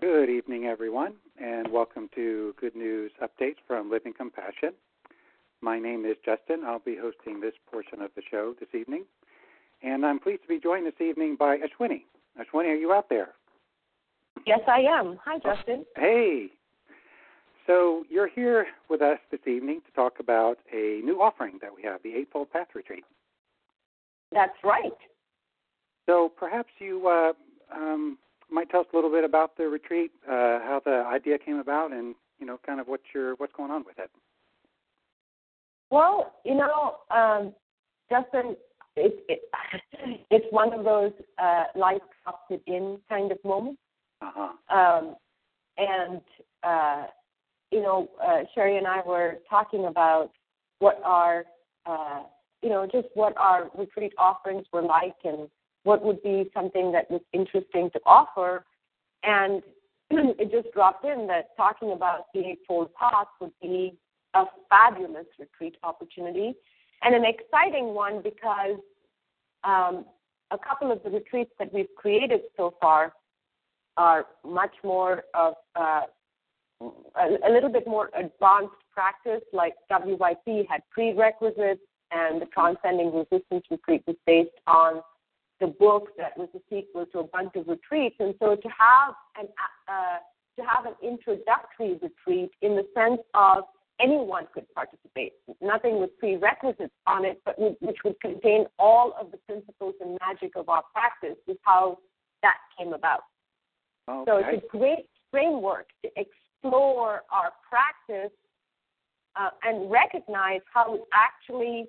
Good evening, everyone, and welcome to Good News Updates from Living Compassion. My name is Justin. I'll be hosting this portion of the show this evening, and I'm pleased to be joined this evening by Ashwini. Ashwini, are you out there? Yes, I am. Hi, Justin. Hey. So you're here with us this evening to talk about a new offering that we have, the Eightfold Path Retreat. That's right. So perhaps you might tell us a little bit about the retreat, how the idea came about, and kind of what's going on with it. Well, Justin, it's one of those life opted in kind of moments. Sherry and I were talking about what our what our retreat offerings were like and what would be something that was interesting to offer. And it just dropped in that talking about the Eightfold Path would be a fabulous retreat opportunity and an exciting one because a couple of the retreats that we've created so far are much more of a little bit more advanced practice, like WYP had prerequisites, and the Transcending Resistance retreat was based on the book that was a sequel to a bunch of retreats. And so to have an introductory retreat in the sense of anyone could participate, nothing with prerequisites on it, but which would contain all of the principles and magic of our practice, is how that came about. Okay. So it's a great framework to explore our practice and recognize how it actually,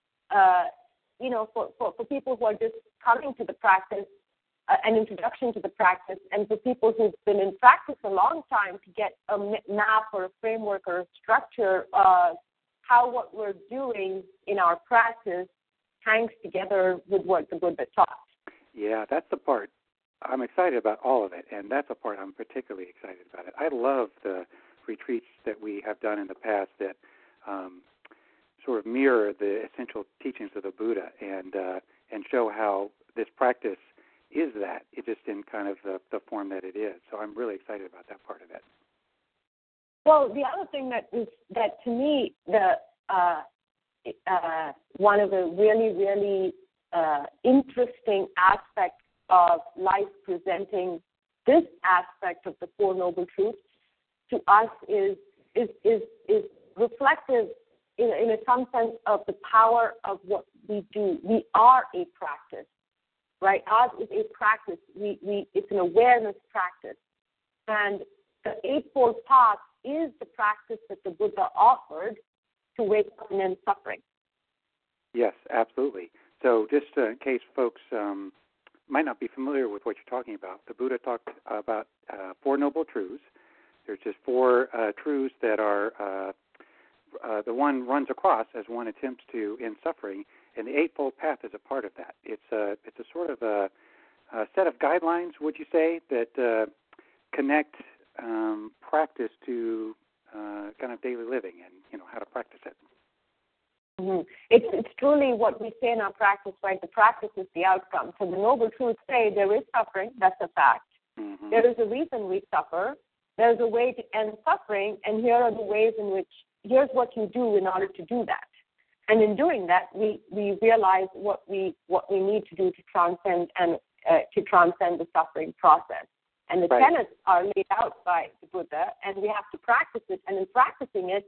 for people who are just coming to the practice, an introduction to the practice, and for people who've been in practice a long time to get a map or a framework or a structure of how what we're doing in our practice hangs together with what the Buddha taught. Yeah, that's the part. I'm excited about all of it, and that's the part I'm particularly excited about it. I love the retreats that we have done in the past that sort of mirror the essential teachings of the Buddha and show how this practice is that. It's just in kind of the form that it is. So I'm really excited about that part of it. Well, the other thing that to me, one of the really, really interesting aspects of life presenting this aspect of the Four Noble Truths to us is reflective in some sense of the power of what we do. We are a practice, right? Ours is a practice. It's an awareness practice. And the Eightfold Path is the practice that the Buddha offered to wake up and end suffering. Yes, absolutely. So just in case folks might not be familiar with what you're talking about, the Buddha talked about Four Noble Truths. There's just four truths that are the one runs across as one attempts to end suffering, and the Eightfold Path is a part of that. It's a sort of a set of guidelines, would you say, that connect practice to kind of daily living and how to practice it. Mm-hmm. It's truly what we say in our practice, right? The practice is the outcome. So the Noble Truths say there is suffering, that's a fact. Mm-hmm. There is a reason we suffer. There's a way to end suffering, and here are the ways in which, here's what you do in order to do that. And in doing that, we realize what we need to do to transcend the suffering process. And the tenets are laid out by the Buddha, and we have to practice it. And in practicing it,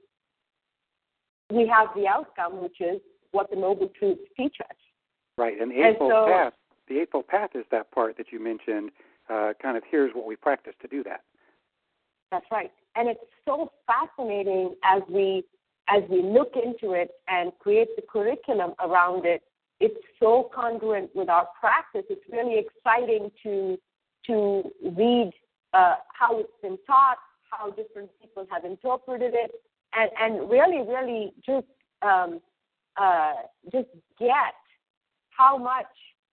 we have the outcome, which is what the Noble Truths teach us. Right, and the Eightfold Path is that part that you mentioned, kind of here's what we practice to do that. That's right. And it's so fascinating as we look into it and create the curriculum around it. It's so congruent with our practice. It's really exciting to read how it's been taught, how different people have interpreted it, and really, really just get how much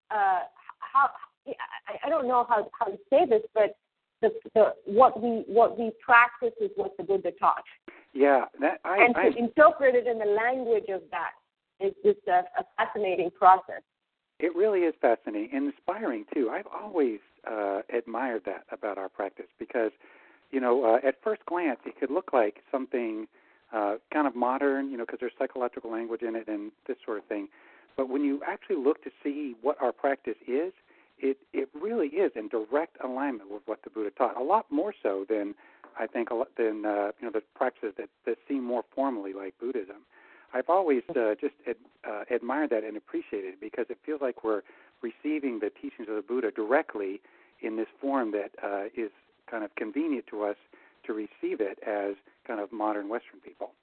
I don't know how to say this, but what we practice is what the Buddha taught. Yeah, to interpret it in the language of that is just a fascinating process. It really is fascinating and inspiring, too. I've always admired that about our practice because, at first glance, it could look like something kind of modern, because there's psychological language in it and this sort of thing. But when you actually look to see what our practice is, it really is in direct alignment with what the Buddha taught, a lot more so than, I think, the practices that seem more formally like Buddhism. I've always just admired that and appreciated it because it feels like we're receiving the teachings of the Buddha directly in this form that is kind of convenient to us to receive it as kind of modern Western people.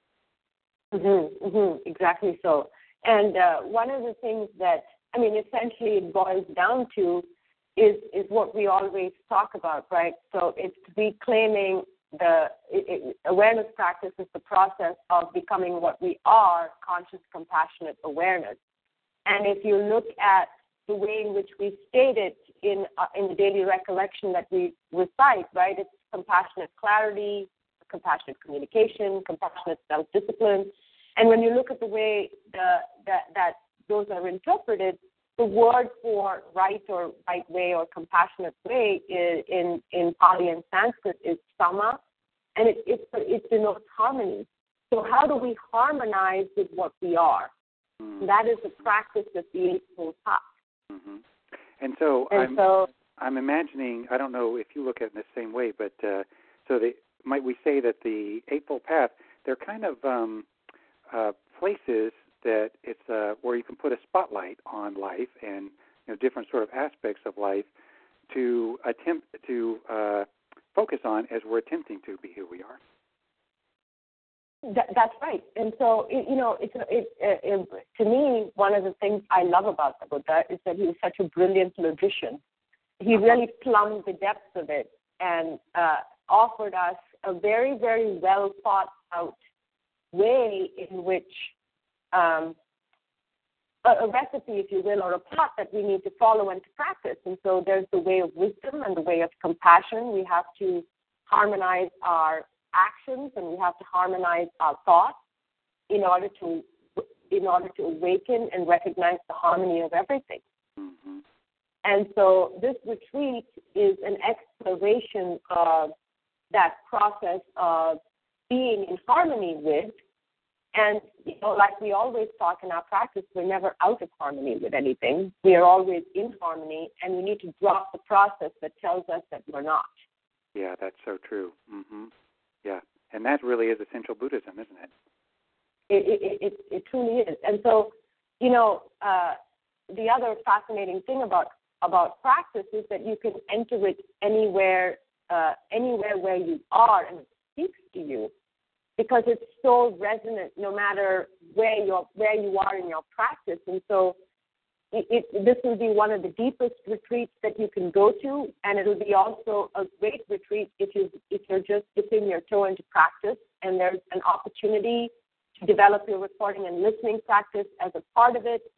Exactly so. And one of the things that, essentially it boils down to is what we always talk about, right? So it's reclaiming awareness practice is the process of becoming what we are, conscious, compassionate awareness. And if you look at the way in which we state it in the daily recollection that we recite, right, it's compassionate clarity, compassionate communication, compassionate self-discipline. And when you look at the way that those are interpreted, the word for right or right way or compassionate way in Pali and Sanskrit is sama, and it denotes harmony. So how do we harmonize with what we are? Mm-hmm. That is the practice of the Eightfold Path. Mm-hmm. And I'm imagining, I don't know if you look at it in the same way, but might we say that the Eightfold Path, they're kind of places that it's where you can put a spotlight on life and different sort of aspects of life to attempt to focus on as we're attempting to be who we are. That's right. And so to me, one of the things I love about the Buddha is that he is such a brilliant logician. He really plumbed the depths of it and offered us a very, very well thought out way in which a recipe, if you will, or a path that we need to follow and to practice. And so there's the way of wisdom and the way of compassion. We have to harmonize our actions and we have to harmonize our thoughts in order to awaken and recognize the harmony of everything. Mm-hmm. And so this retreat is an exploration of that process of being in harmony with. And, like we always talk in our practice, we're never out of harmony with anything. We are always in harmony, and we need to drop the process that tells us that we're not. Yeah, that's so true. Mm-hmm. Yeah, and that really is essential Buddhism, isn't it? It truly is. And so, the other fascinating thing about practice is that you can enter it anywhere where you are, and it speaks to you. Because it's so resonant, no matter where you are in your practice, and so this will be one of the deepest retreats that you can go to, and it'll be also a great retreat if you're just dipping your toe into practice, and there's an opportunity to develop your recording and listening practice as a part of it.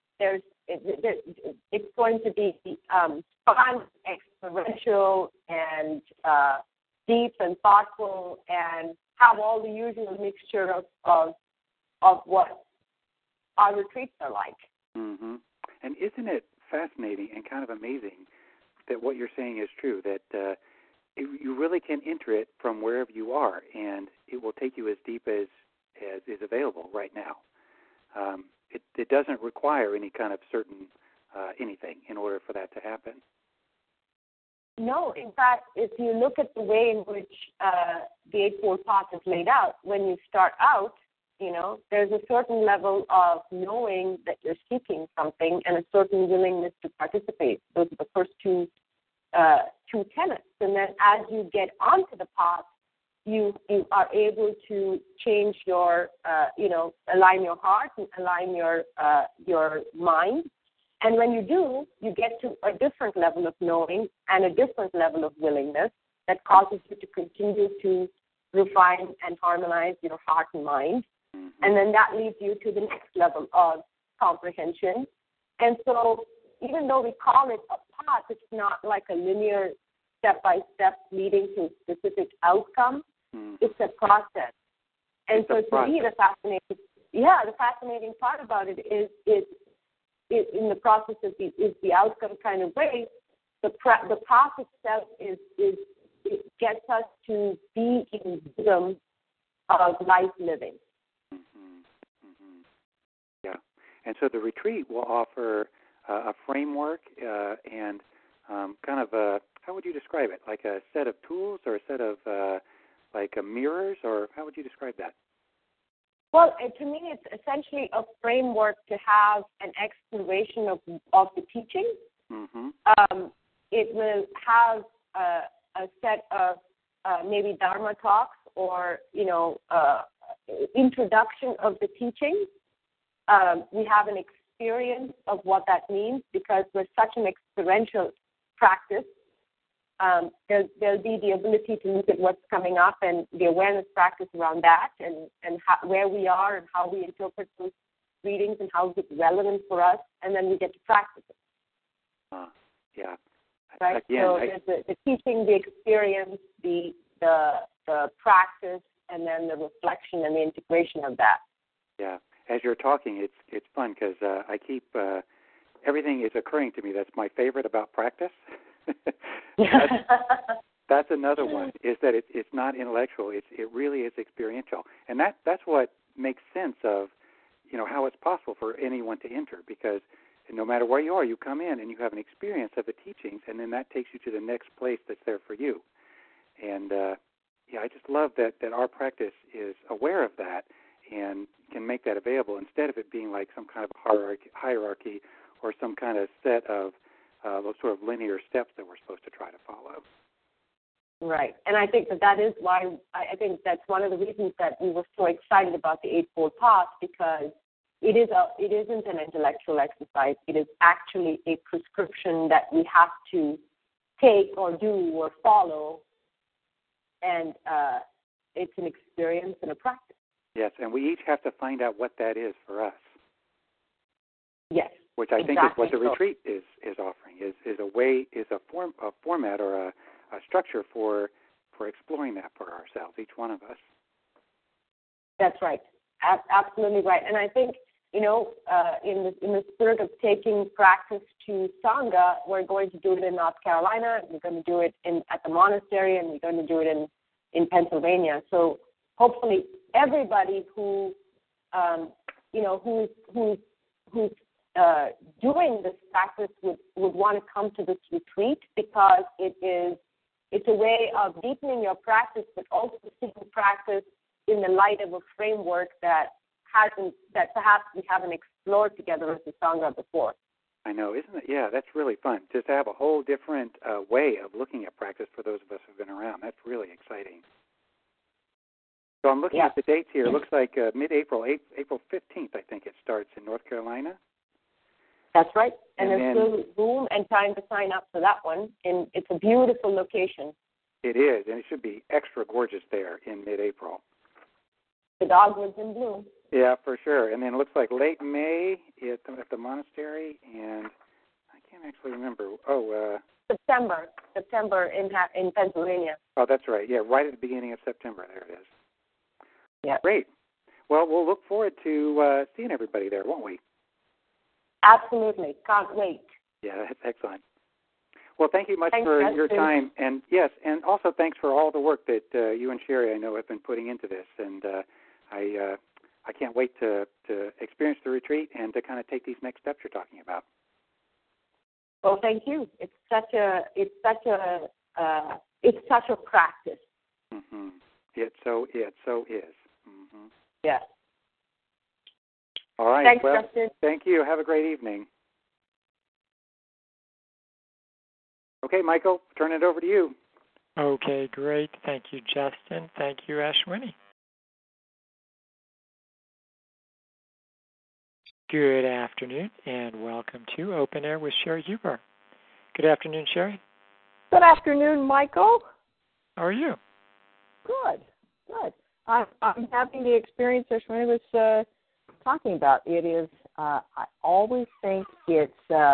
It's going to be fun, experiential, and deep and thoughtful, and have all the usual mixture of what our retreats are like. Mm-hmm. And isn't it fascinating and kind of amazing that what you're saying is true, that you really can enter it from wherever you are, and it will take you as deep as is available right now. It doesn't require any kind of certain anything in order for that to happen. No, in fact, if you look at the way in which the Eightfold Path is laid out, when you start out, there's a certain level of knowing that you're seeking something and a certain willingness to participate. Those are the first two tenets. And then as you get onto the path, you are able to change your, align your heart and align your mind. And when you do, you get to a different level of knowing and a different level of willingness that causes you to continue to refine and harmonize your heart and mind. Mm-hmm. And then that leads you to the next level of comprehension. And so even though we call it a path, it's not like a linear step-by-step leading to a specific outcome. Mm-hmm. It's a process. And so to me, the fascinating part about it is in the process is the outcome kind of way. The path itself is it gets us to be in rhythm of life living. Mm-hmm. Mm-hmm. Yeah, and so the retreat will offer a framework and kind of a, how would you describe it? Like a set of tools or a set of like a mirrors, or how would you describe that? Well, to me, it's essentially a framework to have an exploration of the teaching. Mm-hmm. It will have a set of maybe Dharma talks or, introduction of the teaching. We have an experience of what that means because we're such an experiential practice. There'll be the ability to look at what's coming up and the awareness practice around that and where we are and how we interpret those readings and how it's relevant for us, and then we get to practice it. Yeah. Right? Again, so there's the teaching, the experience, the practice, and then the reflection and the integration of that. Yeah. As you're talking, it's fun because I keep everything is occurring to me. That's my favorite about practice. That's another one. Is that it's not intellectual. It really is experiential, and that's what makes sense of how it's possible for anyone to enter, because no matter where you are, you come in and you have an experience of the teachings, and then that takes you to the next place that's there for you. And I just love that our practice is aware of that and can make that available instead of it being like some kind of hierarchy or some kind of set of those sort of linear steps that we're supposed to try to follow. Right. And I think that is why I think that's one of the reasons that we were so excited about the Eightfold Path, because it isn't an intellectual exercise. It is actually a prescription that we have to take or do or follow, and it's an experience and a practice. Yes, and we each have to find out what that is for us. Yes. Which I think is what the retreat is offering, is a way, is a format or a structure for exploring that for ourselves, each one of us. That's right. Absolutely right. And I think, in the spirit of taking practice to Sangha, we're going to do it in North Carolina, we're going to do it at the monastery, and we're going to do it in Pennsylvania. So hopefully everybody who's doing this practice would want to come to this retreat, because it's a way of deepening your practice, but also seeing practice in the light of a framework that perhaps we haven't explored together as a Sangha before. I know, isn't it? Yeah, that's really fun. Just to have a whole different way of looking at practice for those of us who've been around. That's really exciting. So I'm looking at the dates here. It looks like mid-April, April 15th, I think it starts in North Carolina. That's right. And there's still room and time to sign up for that one. And it's a beautiful location. It is, and it should be extra gorgeous there in mid-April. The dogwoods in bloom. Yeah, for sure. And then it looks like late May at the monastery, and I can't actually remember. September in Pennsylvania. Oh, that's right. Yeah, right at the beginning of September. There it is. Yeah. Great. Well, we'll look forward to seeing everybody there, won't we? Absolutely. Can't wait. Yeah, that's excellent. Well, thank you much for your time. And, yes, and also thanks for all the work that you and Sherry, I know, have been putting into this. And I can't wait to experience the retreat and to kind of take these next steps you're talking about. Well, thank you. It's such a practice. Mm-hmm. It so is. Mm-hmm. Yes. All right. Thanks, well, Justin. Thank you. Have a great evening. Okay, Michael, turn it over to you. Okay, great. Thank you, Justin. Thank you, Ashwini. Good afternoon, and welcome to Open Air with Sherry Huber. Good afternoon, Sherry. Good afternoon, Michael. How are you? Good. I'm having the experience Ashwini was talking about. It is. I always think it's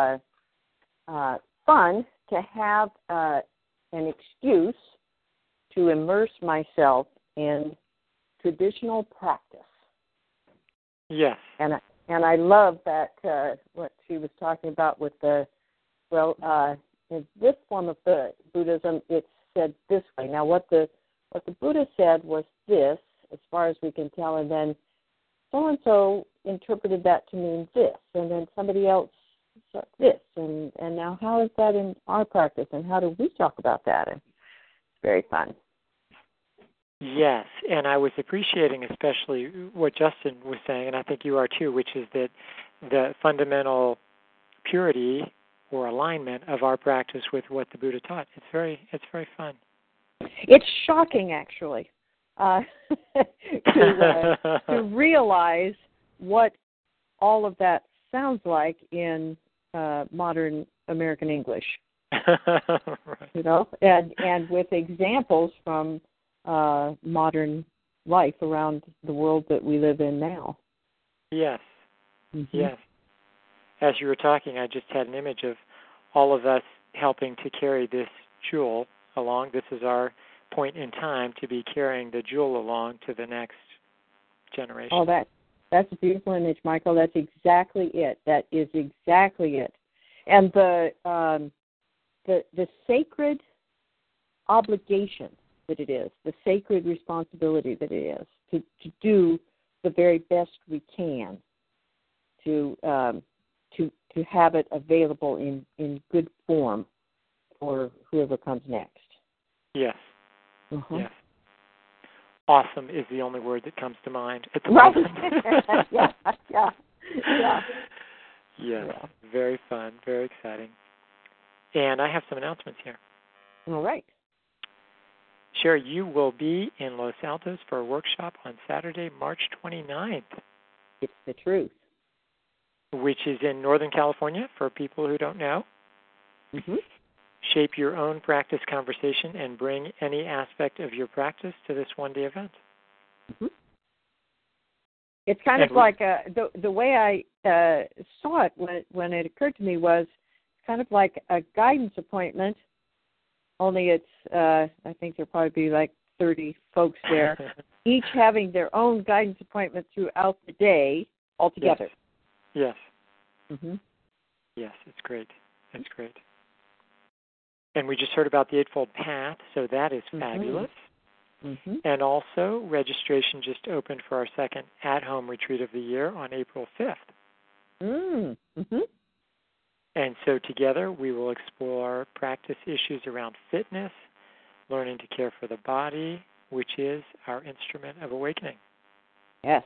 fun to have an excuse to immerse myself in traditional practice. Yes. And And I love that what she was talking about with the, in this form of the Buddhism, it's said this way. Now, what the Buddha said was this, as far as we can tell, and then so-and-so interpreted that to mean this, and then somebody else said this, and now how is that in our practice, and how do we talk about that? And it's very fun. Yes, and I was appreciating especially what Justin was saying, and I think you are too, which is that the fundamental purity or alignment of our practice with what the Buddha taught. It's very fun. It's shocking, actually, to realize what all of that sounds like in modern American English. Right. You know, and with examples from modern life around the world that we live in now. Yes. Mm-hmm. Yes. As you were talking, I just had an image of all of us helping to carry this jewel along. This is our point in time to be carrying the jewel along to the next generation. Oh, that's a beautiful image, Michael. That's exactly it. That is exactly it. And the sacred obligation that it is, the sacred responsibility that it is to do the very best we can to have it available in good form for whoever comes next. Yes. Uh-huh. Yes. Awesome is the only word that comes to mind at the Right. moment. Yeah. Yes. Yeah. Very fun. Very exciting. And I have some announcements here. All right. Sherry, you will be in Los Altos for a workshop on Saturday, March 29th. It's the truth. Which is in Northern California, for people who don't know. Mm-hmm. Shape your own practice conversation and bring any aspect of your practice to this one-day event. Mm-hmm. It's kind of like the way I saw it when it occurred to me was kind of like a guidance appointment, only it's, I think there'll probably be like 30 folks there, each having their own guidance appointment throughout the day altogether. Yes. Mm-hmm. Yes, it's great. It's great. And we just heard about the Eightfold Path, so that is fabulous. Mm-hmm. And also, registration just opened for our second at-home retreat of the year on April 5th. Mm-hmm. And so together we will explore practice issues around fitness, learning to care for the body, which is our instrument of awakening. Yes.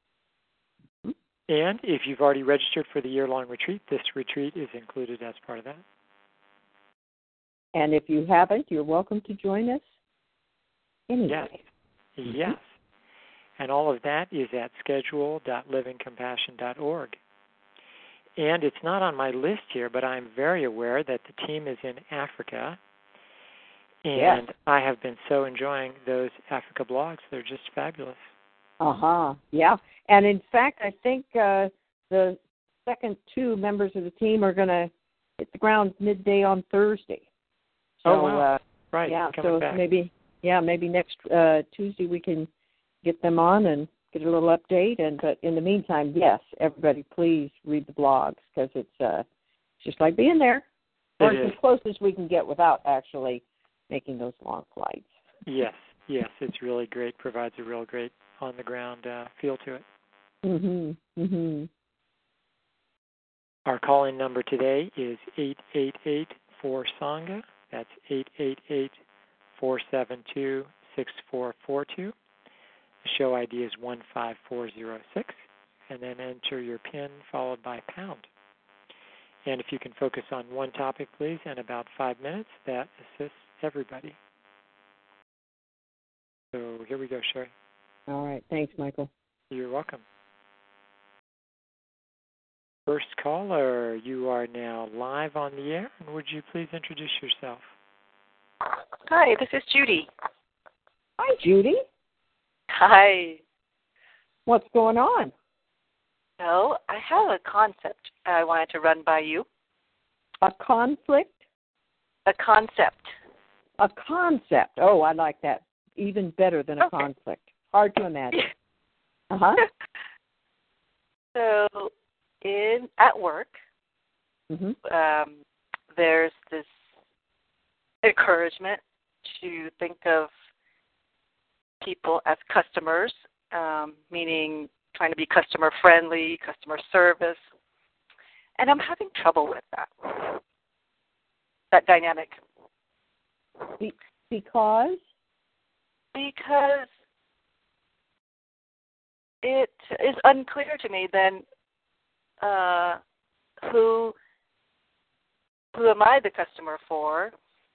And if you've already registered for the year-long retreat, this retreat is included as part of that. And if you haven't, you're welcome to join us anyway. Yes. Yes. And all of that is at schedule.livingcompassion.org. And it's not on my list here, but I'm very aware that the team is in Africa. And yes. I have been so enjoying those Africa blogs. They're just fabulous. Uh-huh. Yeah. And in fact, I think the second two members of the team are going to hit the ground midday on Thursday. So, oh, wow. Right. Yeah, coming so back. maybe next Tuesday we can get them on and get a little update. But in the meantime, yes, everybody please read the blogs because it's just like being there. Or it's as close as we can get without actually making those long flights. Yes, it's really great. Provides a real great on-the-ground feel to it. Mm-hmm. Mm-hmm. Our call-in number today is 888-4SANGHA. That's 888-472-6442. The show ID is 15406. And then enter your PIN followed by pound. And if you can focus on one topic, please, in about 5 minutes, that assists everybody. So here we go, Sherry. All right. Thanks, Michael. You're welcome. First caller, you are now live on the air. And would you please introduce yourself? Hi, this is Judy. Hi, Judy. Hi. What's going on? So I have a concept I wanted to run by you. A conflict? A concept. A concept. Oh, I like that. Even better than a conflict. Hard to imagine. Uh-huh. So at work, there's this encouragement to think of people as customers, meaning trying to be customer friendly, customer service, and I'm having trouble with that dynamic. Because it is unclear to me then who am I the customer for?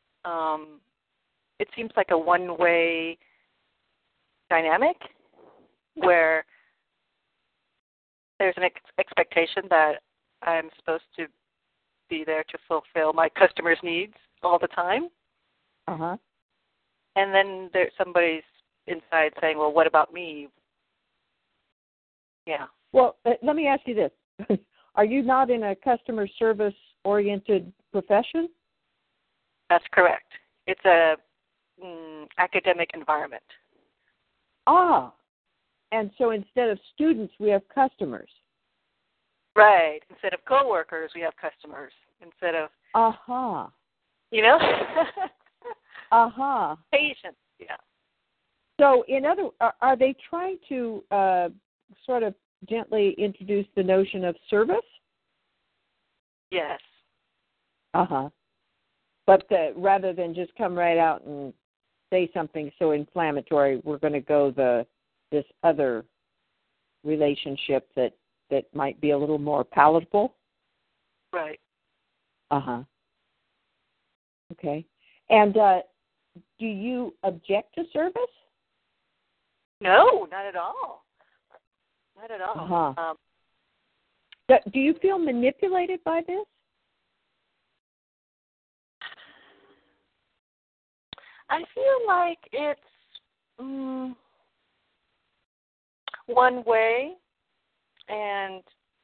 It seems like a one-way dynamic where there's an expectation that I'm supposed to be there to fulfill my customers' needs all the time. Uh-huh. And then there's somebody's inside saying, well, what about me? Yeah. Well, let me ask you this. Are you not in a customer service-oriented profession? That's correct. It's a academic environment. Ah, and so instead of students, we have customers. Right. Instead of coworkers, we have customers. Instead of, you know, patients. Yeah. So, are they trying to sort of gently introduce the notion of service? Yes. But rather than just come right out and say something so inflammatory, we're going to go this other relationship that might be a little more palatable? Right. Okay. And do you object to service? No, not at all. Not at all. Do you feel manipulated by this? I feel like it's one way, and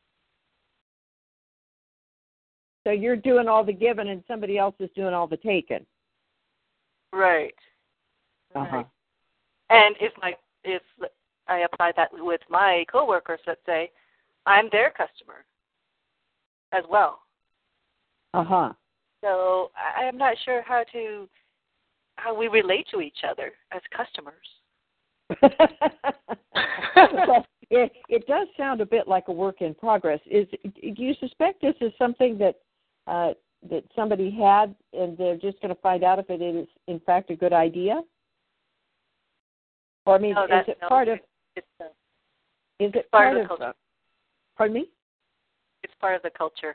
so you're doing all the giving and somebody else is doing all the taking. Right. Right. And if I apply that with my coworkers, let's say, I'm their customer as well. So I'm not sure how we relate to each other as customers. Well, it does sound a bit like a work in progress. Do you suspect this is something that somebody had and they're just going to find out if it is in fact a good idea? Or is it part of? Is it part of? Culture. Pardon me? It's part of the culture.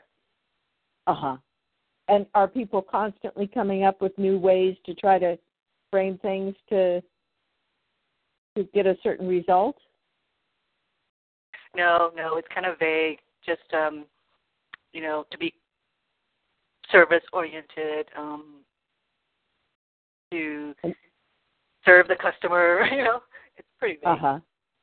And are people constantly coming up with new ways to try to frame things to get a certain result? No, it's kind of vague. Just to be service-oriented, to serve the customer. It's pretty vague.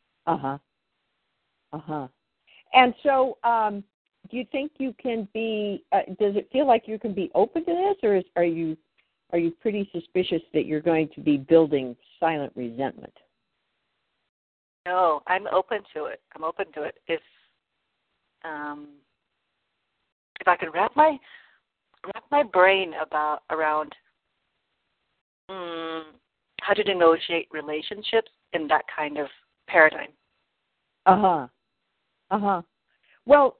And so, do you think you can be? Does it feel like you can be open to this, or are you pretty suspicious that you're going to be building silent resentment? No, I'm open to it. If I could wrap my brain around how to negotiate relationships in that kind of paradigm. Well,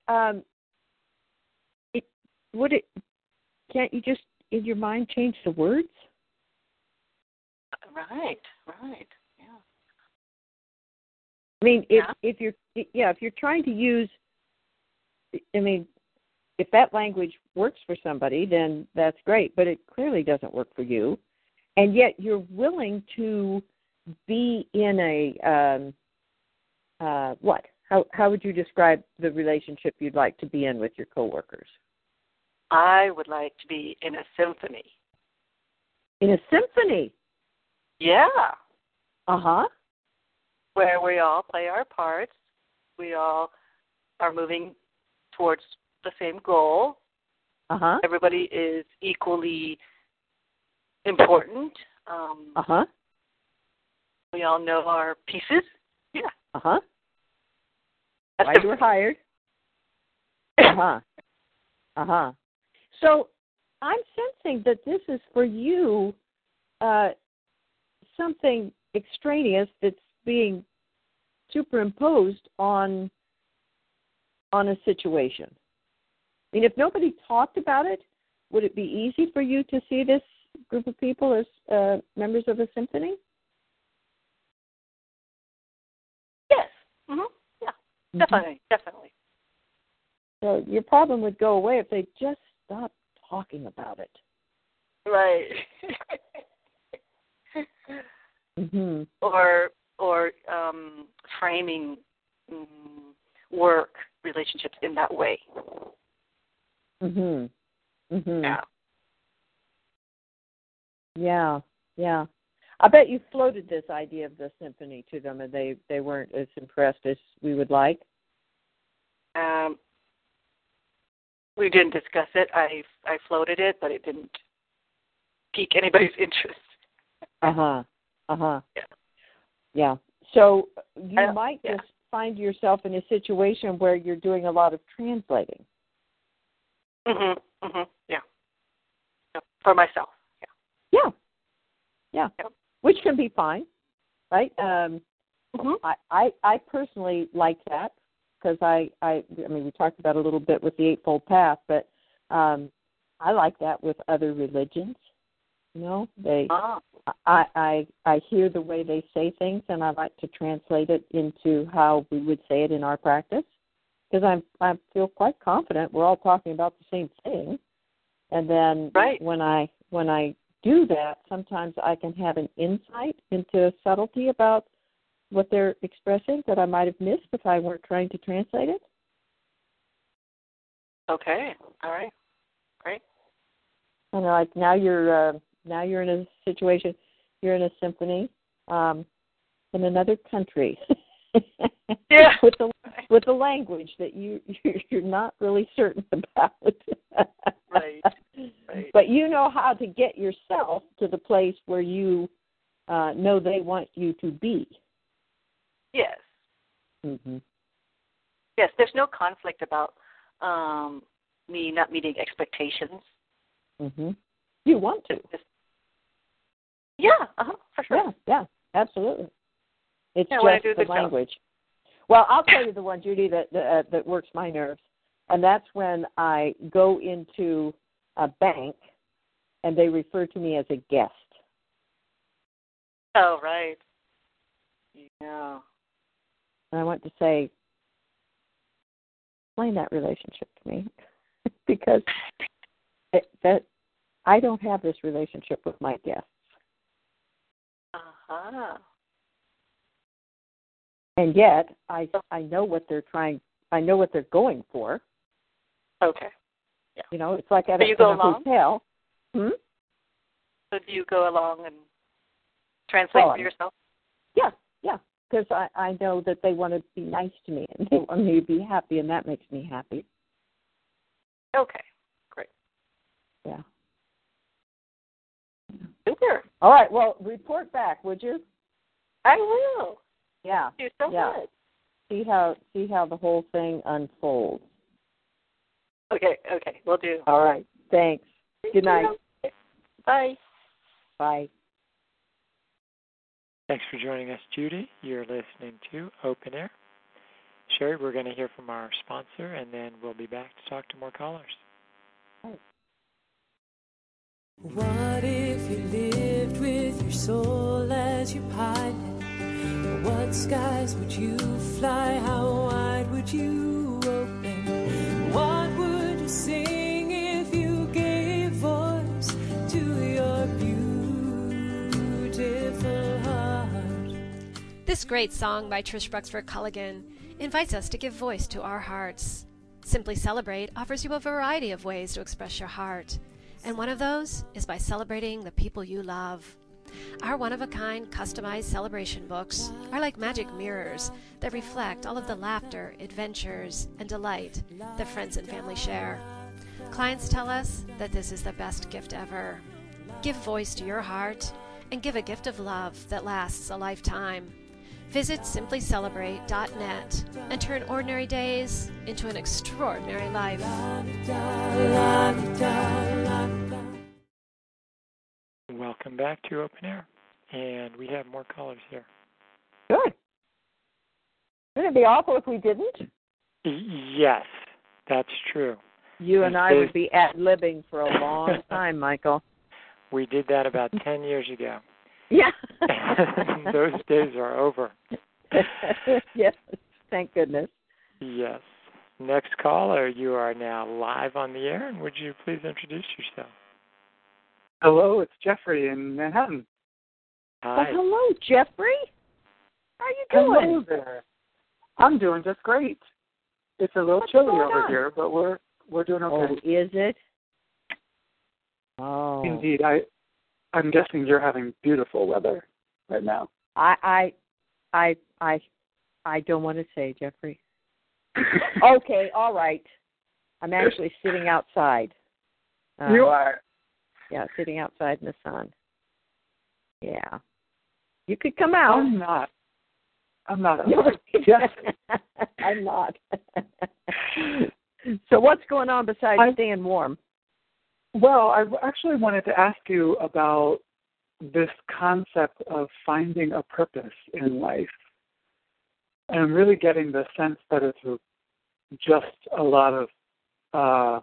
can't you just in your mind change the words? Right. Yeah. I mean, if you're trying to use, if that language works for somebody, then that's great. But it clearly doesn't work for you, and yet you're willing to be in a what? How would you describe the relationship you'd like to be in with your coworkers? I would like to be in a symphony. In a symphony? Yeah. Where we all play our parts. We all are moving towards the same goal. Everybody is equally important. We all know our pieces. Yeah. Why you were hired. Uh-huh. Uh-huh. So I'm sensing that this is for you something extraneous that's being superimposed on a situation. I mean, if nobody talked about it, would it be easy for you to see this group of people as members of a symphony? Yes. Mm-hmm. Yeah. Definitely. Definitely. So your problem would go away if they just stopped talking about it. Right. Mm-hmm. Or framing work relationships in that way. Mhm. Mhm. Yeah. Yeah. Yeah. I bet you floated this idea of the symphony to them, and they weren't as impressed as we would like. We didn't discuss it. I floated it, but it didn't pique anybody's interest. Uh-huh. Uh-huh. Yeah. Yeah. So you might just find yourself in a situation where you're doing a lot of translating. Mhm. Mhm. Yeah. For myself. Yeah. Yeah. Yeah. Yeah. Which can be fine, right? Mm-hmm. I personally like that because I mean we talked about it a little bit with the Eightfold Path, but I like that with other religions. You know, I hear the way they say things, and I like to translate it into how we would say it in our practice, because I feel quite confident we're all talking about the same thing. And then when I do that, sometimes I can have an insight into a subtlety about what they're expressing that I might have missed if I weren't trying to translate it. Okay. All right. Great. And like now you're in a situation, you're in a symphony in another country. Yeah. with the language that you're not really certain about. Right. But you know how to get yourself to the place where you know they want you to be. Yes. Mm-hmm. Yes, there's no conflict about me not meeting expectations. Mm-hmm. You want to. Yeah, for sure. Yeah, absolutely. It's just the language. Well, I'll tell you the one, Judy, that works my nerves, and that's when I go into a bank and they refer to me as a guest. Oh, right. Yeah. And I want to say, explain that relationship to me, because that I don't have this relationship with my guests. Uh-huh. And yet, I know what they're trying. I know what they're going for. Okay. Yeah. You know, it's like at a hotel. Hmm? So do you go along and translate for yourself? Yeah. Because I know that they want to be nice to me and they want me to be happy, and that makes me happy. Okay. Great. Yeah. Super. All right. Well, report back, would you? I will. Yeah. You're so good. See how the whole thing unfolds. Okay. Will do. All right. Thanks. Good night. Bye. Bye. Thanks for joining us, Judy. You're listening to Open Air. Sherry, we're going to hear from our sponsor, and then we'll be back to talk to more callers. What if you lived with your soul as your pilot? What skies would you fly? How wide would you open? What would you sing if you gave voice to your beautiful heart? This great song by Trish Bruxford Culligan invites us to give voice to our hearts. Simply Celebrate offers you a variety of ways to express your heart, and one of those is by celebrating the people you love. Our one-of-a-kind customized celebration books are like magic mirrors that reflect all of the laughter, adventures, and delight that friends and family share. Clients tell us that this is the best gift ever. Give voice to your heart and give a gift of love that lasts a lifetime. Visit simplycelebrate.net and turn ordinary days into an extraordinary life. Welcome back to Open Air. And we have more callers here. Good. Wouldn't it be awful if we didn't? Yes, that's true. You and I would be ad-libbing for a long time, Michael. We did that about 10 years ago. Yeah. Those days are over. Yes, thank goodness. Yes. Next caller, you are now live on the air, and would you please introduce yourself? Hello, it's Jeffrey in Manhattan. Hi. Well, hello, Jeffrey. How are you doing? Hello there. I'm doing just great. It's a little chilly over here, but we're doing okay. Oh, is it? Oh. Indeed. I'm guessing you're having beautiful weather right now. I don't want to say, Jeffrey. Okay, all right. I'm actually sitting outside. You are? Yeah, sitting outside in the sun. Yeah. You could come out. I'm not. Yes. I'm not. So what's going on besides staying warm? Well, I actually wanted to ask you about this concept of finding a purpose in life. And I'm really getting the sense that it's just a lot of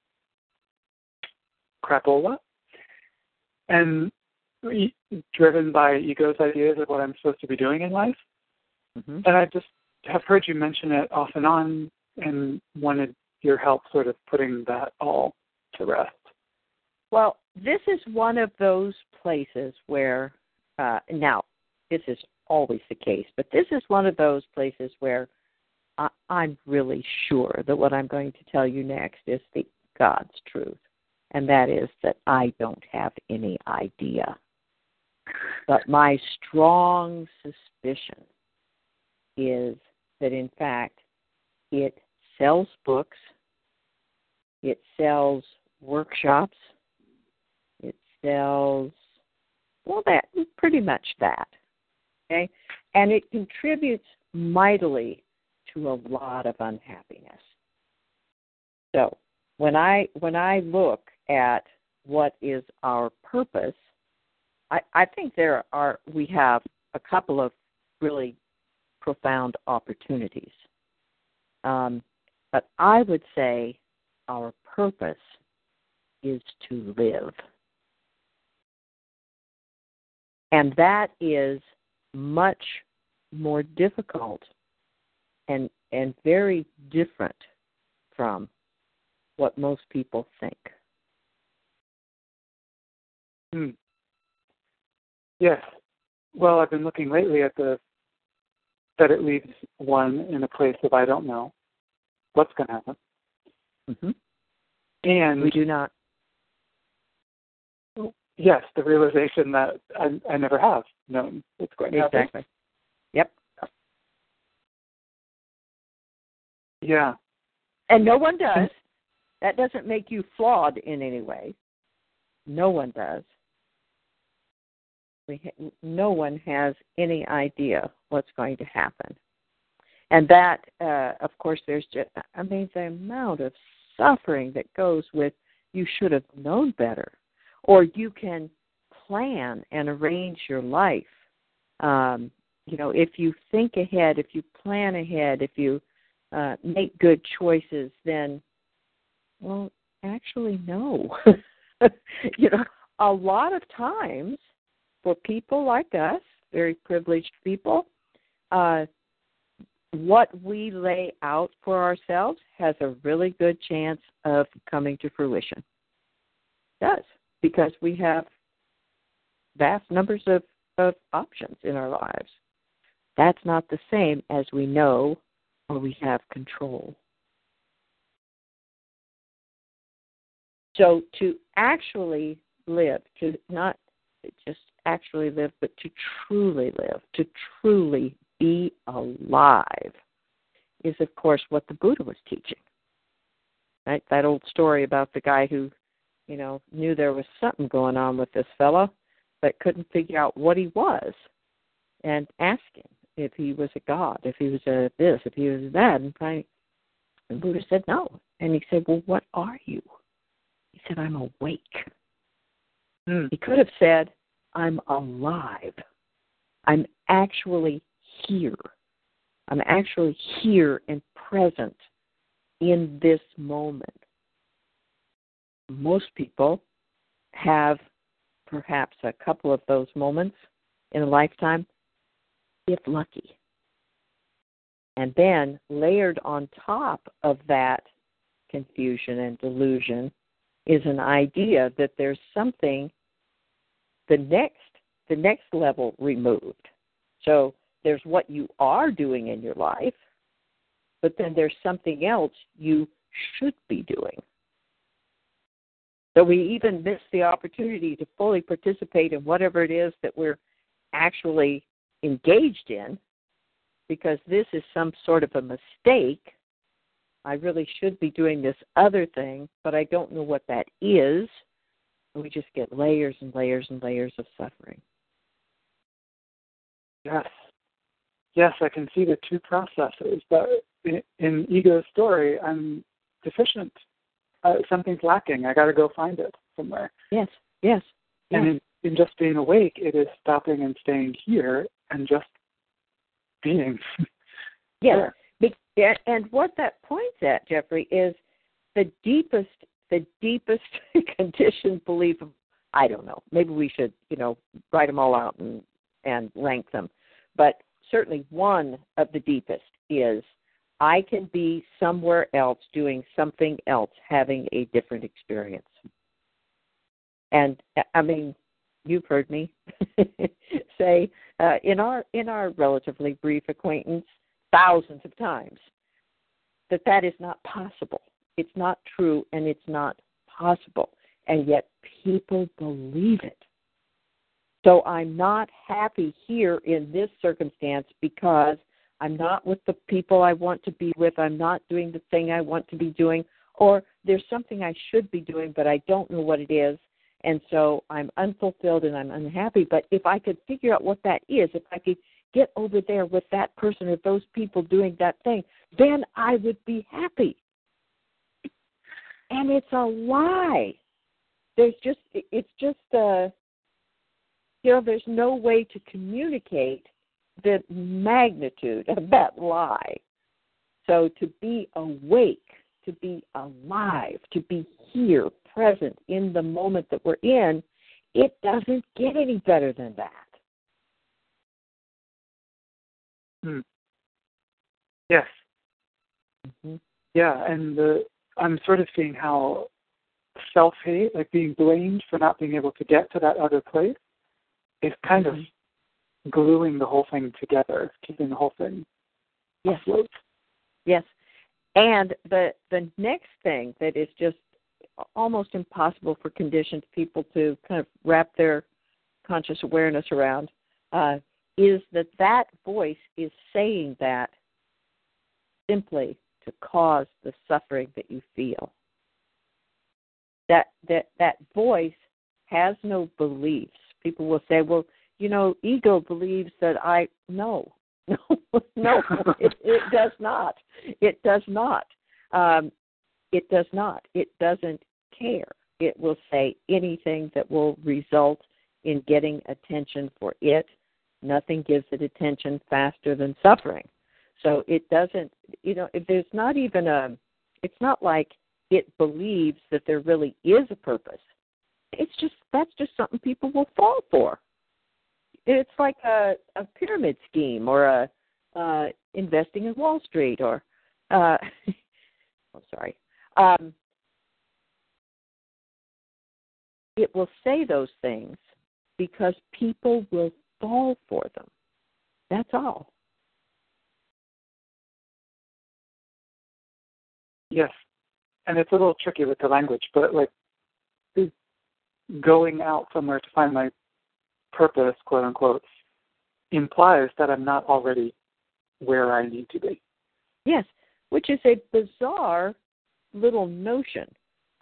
crapola and driven by ego's ideas of what I'm supposed to be doing in life. Mm-hmm. And I just have heard you mention it off and on and wanted your help sort of putting that all to rest. Well, this is one of those places where, now, this is always the case, but this is one of those places where I'm really sure that what I'm going to tell you next is God's truth, and that is that I don't have any idea. But my strong suspicion is that, in fact, it sells books, it sells workshops, it sells, well, that pretty much that, okay? And it contributes mightily to a lot of unhappiness. So when I look at what is our purpose, I think we have a couple of really profound opportunities. But I would say our purpose is to live. And that is much more difficult and very different from what most people think. Yes. Well, I've been looking lately at that it leaves one in a place of I don't know what's going to happen. Mm-hmm. And we do not. Yes, the realization that I never have known what's going to happen. Exactly. Yep. Yeah. And no one does. That doesn't make you flawed in any way. No one does. No one has any idea what's going to happen. And that, of course, there's just, the amount of suffering that goes with you should have known better. Or you can plan and arrange your life. If you think ahead, if you plan ahead, if you make good choices, then, well, actually, no. A lot of times for people like us, very privileged people, what we lay out for ourselves has a really good chance of coming to fruition. It does, because we have vast numbers of options in our lives. That's not the same as we know or we have control. So to actually live, to not just actually live, but to truly live, to truly be alive, is, of course, what the Buddha was teaching. Right? That old story about the guy who, knew there was something going on with this fellow, but couldn't figure out what he was, and asked him. if he was a god, if he was a this, if he was that. And Buddha said, no. And he said, well, what are you? He said, I'm awake. He could have said, I'm alive. I'm actually here. I'm actually here and present in this moment. Most people have perhaps a couple of those moments in a lifetime, if lucky. And then layered on top of that confusion and delusion is an idea that there's something the next level removed. So there's what you are doing in your life, but then there's something else you should be doing. So we even miss the opportunity to fully participate in whatever it is that we're actually engaged in, because this is some sort of a mistake. I really should be doing this other thing, but I don't know what that is. And we just get layers and layers and layers of suffering. Yes, I can see the two processes. But in Ego's story, I'm deficient. Something's lacking. I got to go find it somewhere. Yes. And in just being awake, it is stopping and staying here and just being. Yes. And what that points at, Jeffrey, is the deepest conditioned belief of, I don't know, maybe we should, write them all out and rank them. But certainly one of the deepest is, I can be somewhere else doing something else, having a different experience. And I mean, you've heard me say in our relatively brief acquaintance thousands of times that is not possible. It's not true, and it's not possible. And yet people believe it. So I'm not happy here in this circumstance because I'm not with the people I want to be with. I'm not doing the thing I want to be doing. Or there's something I should be doing, but I don't know what it is. And so I'm unfulfilled and I'm unhappy. But if I could figure out what that is, if I could get over there with that person or those people doing that thing, then I would be happy. And it's a lie. There's no way to communicate the magnitude of that lie. So to be awake, to be alive, to be here, present in the moment that we're in, it doesn't get any better than that. Yes. Mm-hmm. Yeah, and I'm sort of seeing how self-hate, like being blamed for not being able to get to that other place, is kind of gluing the whole thing together, keeping the whole thing afloat. Yes. And the next thing that is just almost impossible for conditioned people to kind of wrap their conscious awareness around is that voice is saying that simply to cause the suffering that you feel. That voice has no beliefs. People will say, well, ego believes that No, it does not. It does not. It does not. It doesn't care. It will say anything that will result in getting attention for it. Nothing gives it attention faster than suffering. So it doesn't, if there's not even it's not like it believes that there really is a purpose. That's just something people will fall for. It's like a pyramid scheme or investing in Wall Street or, it will say those things because people will fall for them. That's all. Yes, and it's a little tricky with the language, but like going out somewhere to find my purpose, quote unquote, implies that I'm not already where I need to be. Yes, which is a bizarre little notion,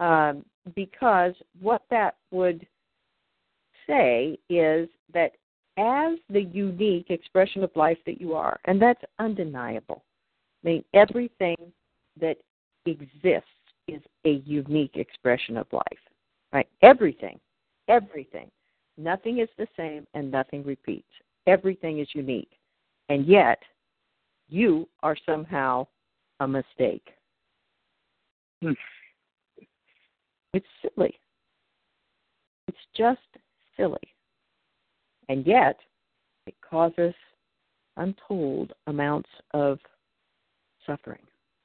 because what that would say is that as the unique expression of life that you are, and that's undeniable. I mean, everything that exists is a unique expression of life, right? Everything. Nothing is the same and nothing repeats. Everything is unique. And yet, you are somehow a mistake. It's silly. It's just silly. And yet, it causes untold amounts of suffering.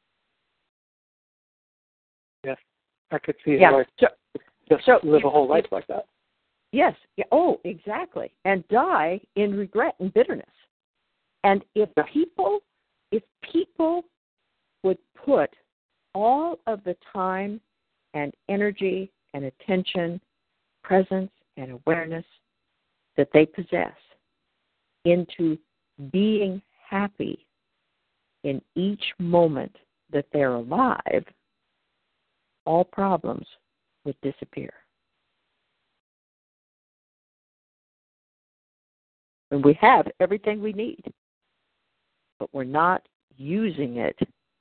Yes, I could see it. Just live a whole life like that. Yes. Yeah. Oh, exactly. And die in regret and bitterness. And if people would put all of the time and energy and attention, presence and awareness that they possess into being happy in each moment that they're alive, all problems would disappear. And we have everything we need, but we're not using it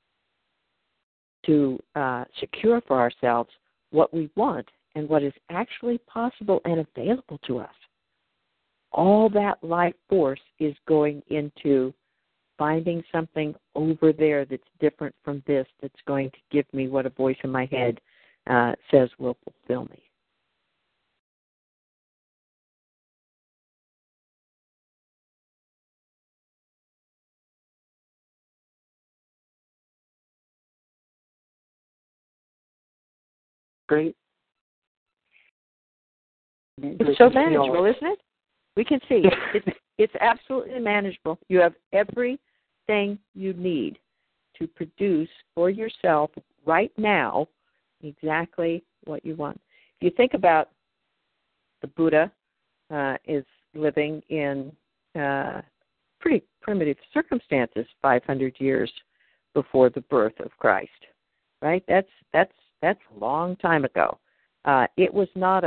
to secure for ourselves what we want and what is actually possible and available to us. All that life force is going into finding something over there that's different from this, that's going to give me what a voice in my head says will fulfill me. Great. It's so manageable, isn't it? We can see. It's absolutely manageable. You have everything you need to produce for yourself right now exactly what you want. If you think about the Buddha is living in pretty primitive circumstances 500 years before the birth of Christ, right? That's a long time ago. It was not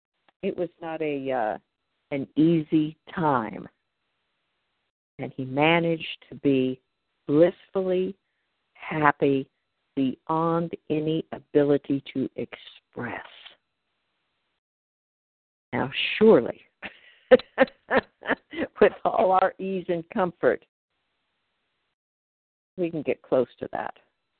an easy time, and he managed to be blissfully happy beyond any ability to express. Now, surely, with all our ease and comfort, we can get close to that.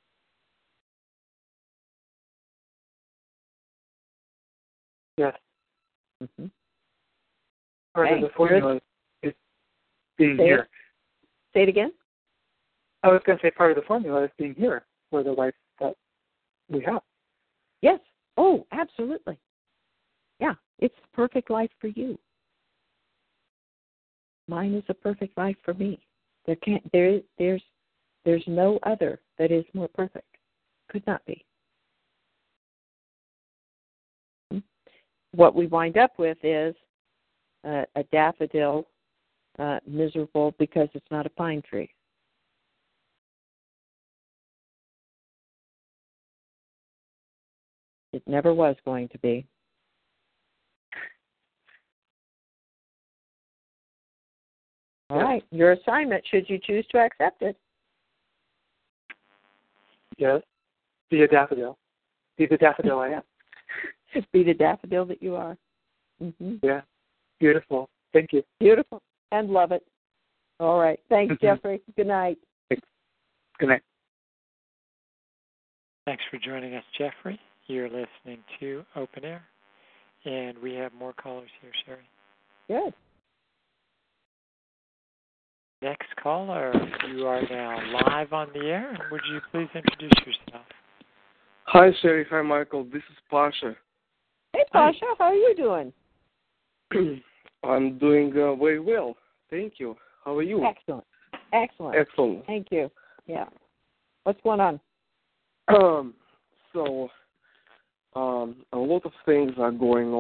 Yes. Mm-hmm. Part of the formula is being here. Say it again? I was going to say part of the formula is being here for the life that we have. Yes. Oh, absolutely. Yeah, it's the perfect life for you. Mine is a perfect life for me. There's no other that is more perfect. Could not be. What we wind up with is a daffodil miserable because it's not a pine tree. It never was going to be. All right, your assignment, should you choose to accept it. Yes, be a daffodil. Be the daffodil I am. Be the daffodil that you are. Mm-hmm. Yeah, beautiful. Thank you. Beautiful, and love it. All right, thanks, Jeffrey. Good night. Thanks. Good night. Thanks for joining us, Jeffrey. You're listening to Open Air, and we have more callers here, Sherry. Good. Next caller, you are now live on the air. Would you please introduce yourself? Hi, Sherry. Hi, Michael. This is Pasha. Hey, Pasha. How are you doing? I'm doing very well. Thank you. How are you? Excellent. Excellent. Thank you. Yeah. What's going on? A lot of things are going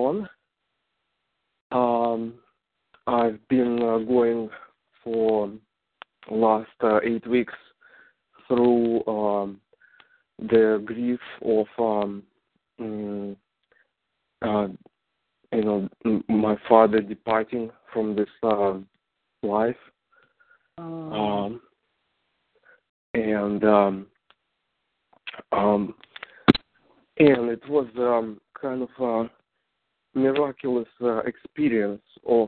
on. I've been going for last 8 weeks through the grief of my father departing from this life. And it was kind of a miraculous experience of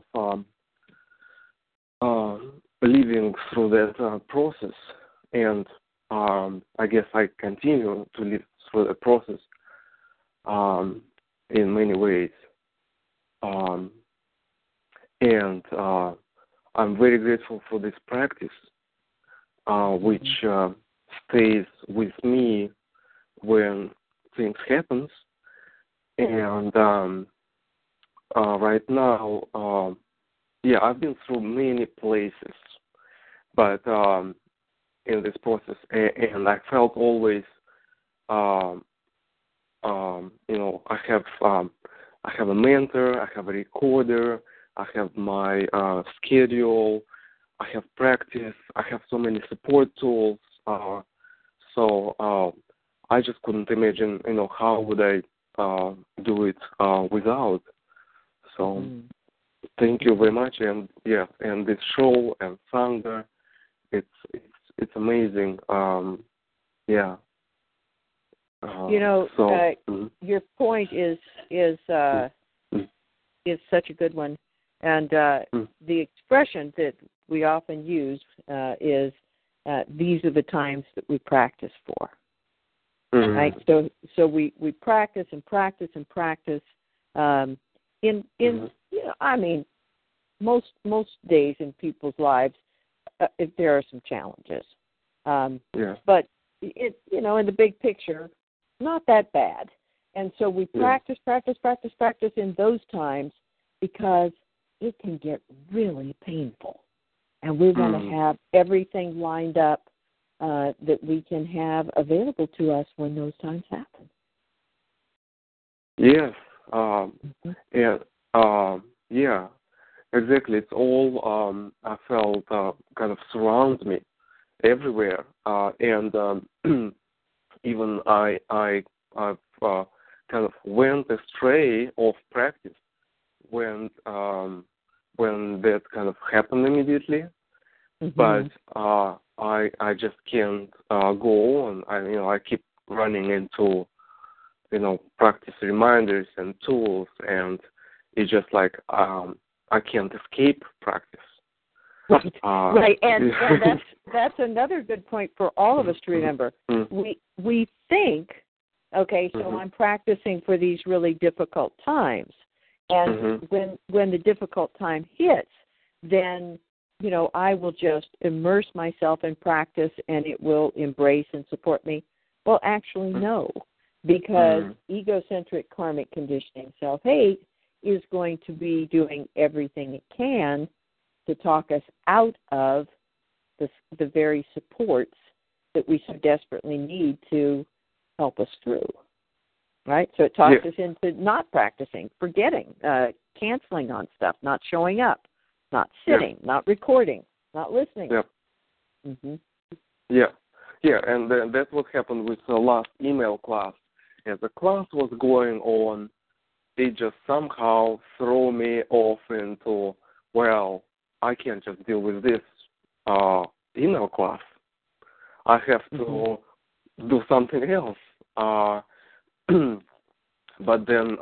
living through that process. And I guess I continue to live through the process in many ways. And I'm very grateful for this practice, which stays with me when things happen. And right now, I've been through many places, but in this process, and I felt always, I have a mentor, I have a recorder, I have my schedule, I have practice, I have so many support tools. So I just couldn't imagine, how would I do it without. So thank you very much, and this show and Sangha, it's amazing. Your point is such a good one, and the expression that we often use is these are the times that we practice for. Right? So we practice and practice and practice. Most days in people's lives, there are some challenges. But in the big picture, not that bad. And so we practice in those times because it can get really painful. And we want to have everything lined up that we can have available to us when those times happen. Yes. Exactly. It's all I felt kind of surrounds me everywhere, and even I've kind of went astray of practice when that kind of happened immediately. But I just can't go on. I keep running into practice reminders and tools, and it's just like I can't escape practice. Right, and that's another good point for all of us to remember. We think, okay, so I'm practicing for these really difficult times, and when the difficult time hits, then I will just immerse myself in practice, and it will embrace and support me. Well, actually, no, because egocentric karmic conditioning, self-hate, is going to be doing everything it can to talk us out of the very supports that we so desperately need to help us through, right? So it talks us into not practicing, forgetting, canceling on stuff, not showing up, not sitting, not recording, not listening. And that's what happened with the last email class. As the class was going on, it just somehow threw me off into, well, I can't just deal with this email class. I have to do something else. But then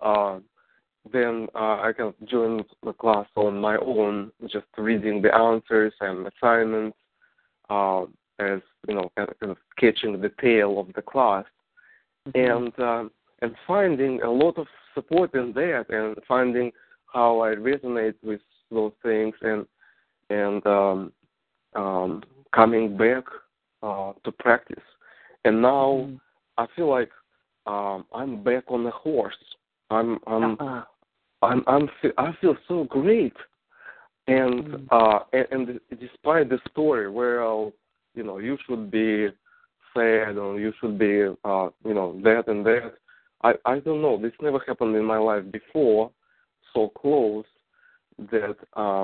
I can join the class on my own, just reading the answers and assignments, as kind of catching the tail of the class, and finding a lot of support in that, and finding how I resonate with those things, and coming back to practice. And now I feel like I'm back on the horse. I feel so great, and despite the story where you should be sad or you should be that and that, I don't know. This never happened in my life before, so close that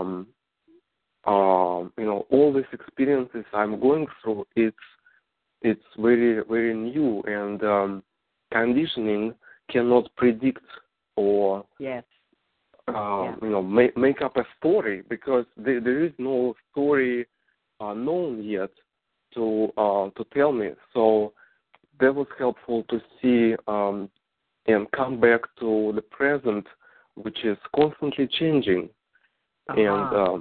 all these experiences I'm going through, it's very, very new, and conditioning cannot predict or make up a story, because there is no story known yet to tell me. So that was helpful to see and come back to the present, which is constantly changing, and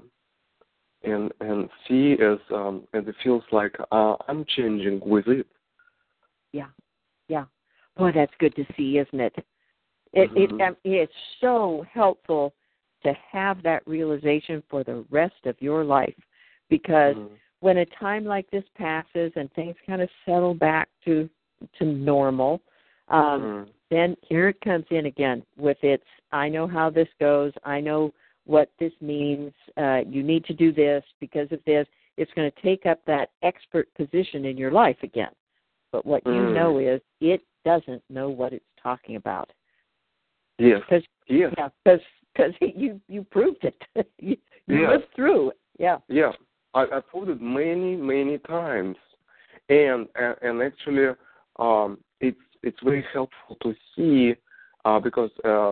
see as it feels like I'm changing with it. Yeah. Boy, that's good to see, isn't it? It's so helpful to have that realization for the rest of your life, because when a time like this passes and things kind of settle back to normal, then here it comes in again with its, I know how this goes, I know what this means, you need to do this because of this. It's going to take up that expert position in your life again. But what you know is it doesn't know what it's talking about. Yes. Because you proved it. you lived through it. Yeah. Yeah. I proved it many times, and actually, it's very helpful to see because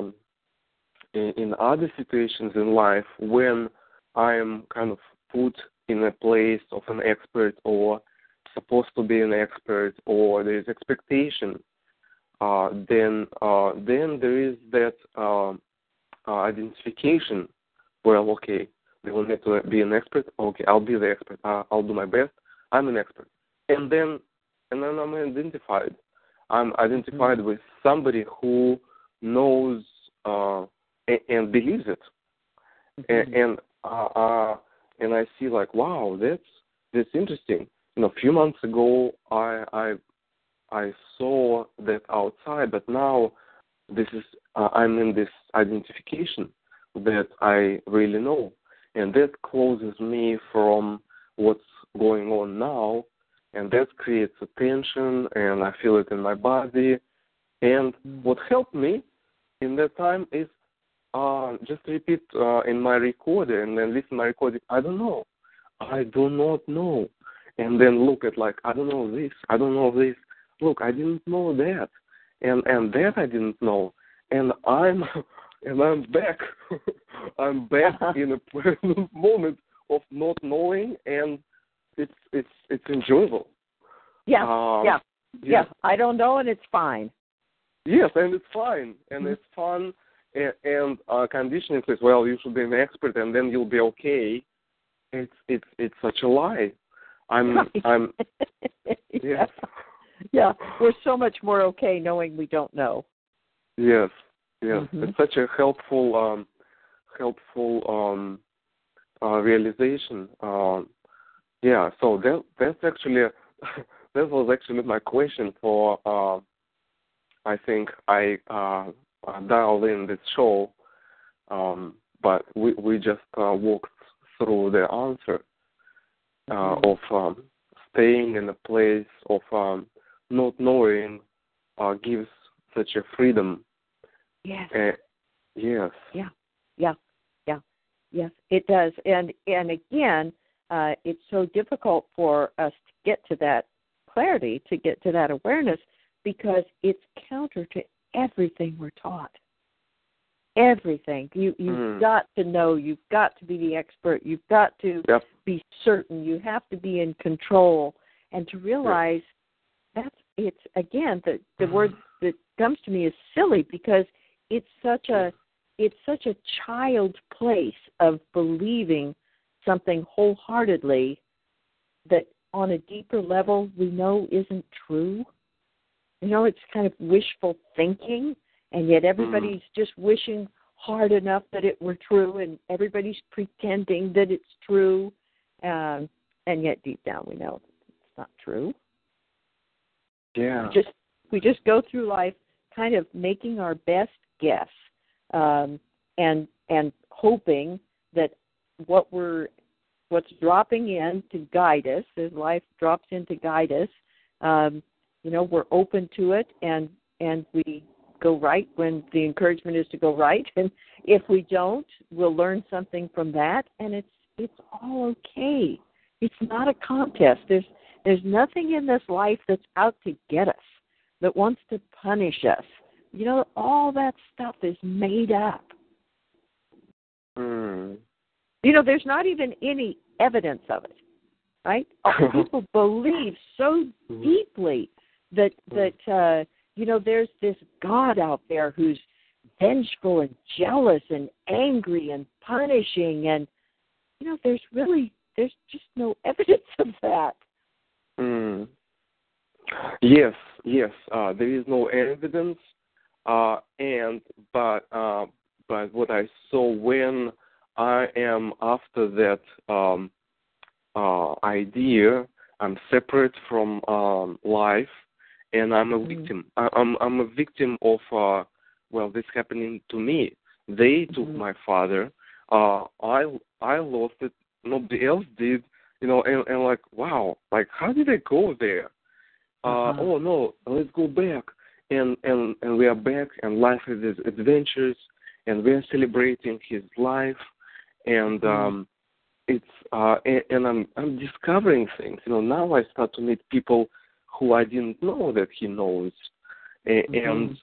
in other situations in life when I am kind of put in a place of an expert or supposed to be an expert, or there is expectation, then there is that identification. Well, okay, they want me to be an expert. Okay, I'll be the expert. I'll do my best. I'm an expert, and then I'm identified. I'm identified with somebody who knows and believes it, and I see like, wow, that's interesting. A few months ago, I saw that outside, but now this is I'm in this identification that I really know, and that closes me from what's going on now, and that creates a tension, and I feel it in my body. And what helped me in that time is just repeat in my recorder, and then listen to my recording. I don't know. I do not know. And then look at like, I don't know this. I don't know this. Look, I didn't know that. And that I didn't know. And I'm back. I'm back in a present moment of not knowing, and it's enjoyable. Yeah. I don't know, and it's fine. Yes, and it's fine, and it's fun, and conditioning says, well, you should be an expert, and then you'll be okay. It's such a lie. Yeah, we're so much more okay knowing we don't know. Yes. It's such a helpful realization. So that's actually that was actually my question for. I think I dialed in this show, but we just walked through the answer of staying in a place of not knowing gives such a freedom. Yes. Yes. Yes, it does. And again, it's so difficult for us to get to that clarity, to get to that awareness, because it's counter to everything we're taught. Everything. You've got to know. You've got to be the expert. You've got to be certain. You have to be in control. And to realize it's again, the word that comes to me is silly, because it's such a child's place of believing something wholeheartedly that on a deeper level we know isn't true. It's kind of wishful thinking, and yet everybody's just wishing hard enough that it were true, and everybody's pretending that it's true, and yet deep down we know it's not true. Yeah. We just go through life kind of making our best guess, and hoping that what's dropping in to guide us, as life drops in to guide us, we're open to it, and we go right when the encouragement is to go right, and if we don't, we'll learn something from that, and it's all okay. It's not a contest. There's nothing in this life that's out to get us, that wants to punish us. All that stuff is made up. You know, there's not even any evidence of it, right? People believe so deeply that you know, there's this God out there who's vengeful and jealous and angry and punishing, and you know, there's just no evidence of that. Yes, there is no evidence, but what I saw when I am after that idea, I'm separate from life, and I'm a victim. I'm a victim of this happening to me. They took my father. I lost it. Nobody else did. You know, and like, wow, like how did I go there? Oh no, let's go back. And we are back, and life has its adventures, and we are celebrating his life, and it's and I'm discovering things. You know, now I start to meet people who I didn't know that he knows, and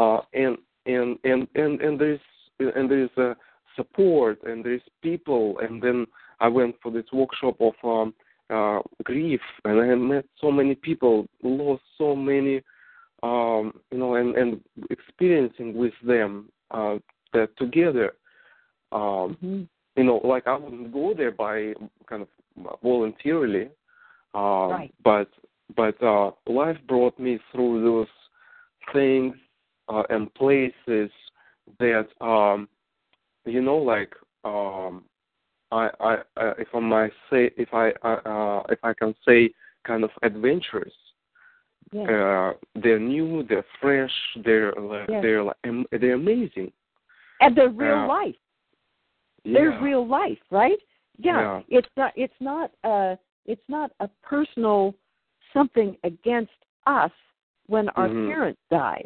there's support, and there's people, and then I went for this workshop of grief, and I met so many people, lost so many, you know, and experiencing with them that together. You know, like I wouldn't go there by kind of voluntarily, right. But life brought me through those things and places that you know, like if I can say, kind of adventures. Yeah. They're new, they're fresh, they're amazing, and they're real life. They're real life, right? Yeah. It's not a personal something against us when our parent dies.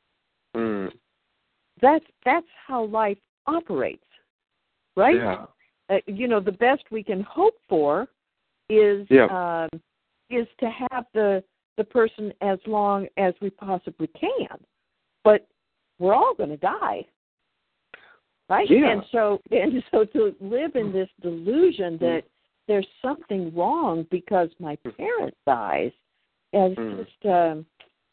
That's how life operates, right? Yeah. You know, the best we can hope for is to have the person as long as we possibly can, but we're all going to die, right? Yeah. And so to live in this delusion that there's something wrong because my parent dies is just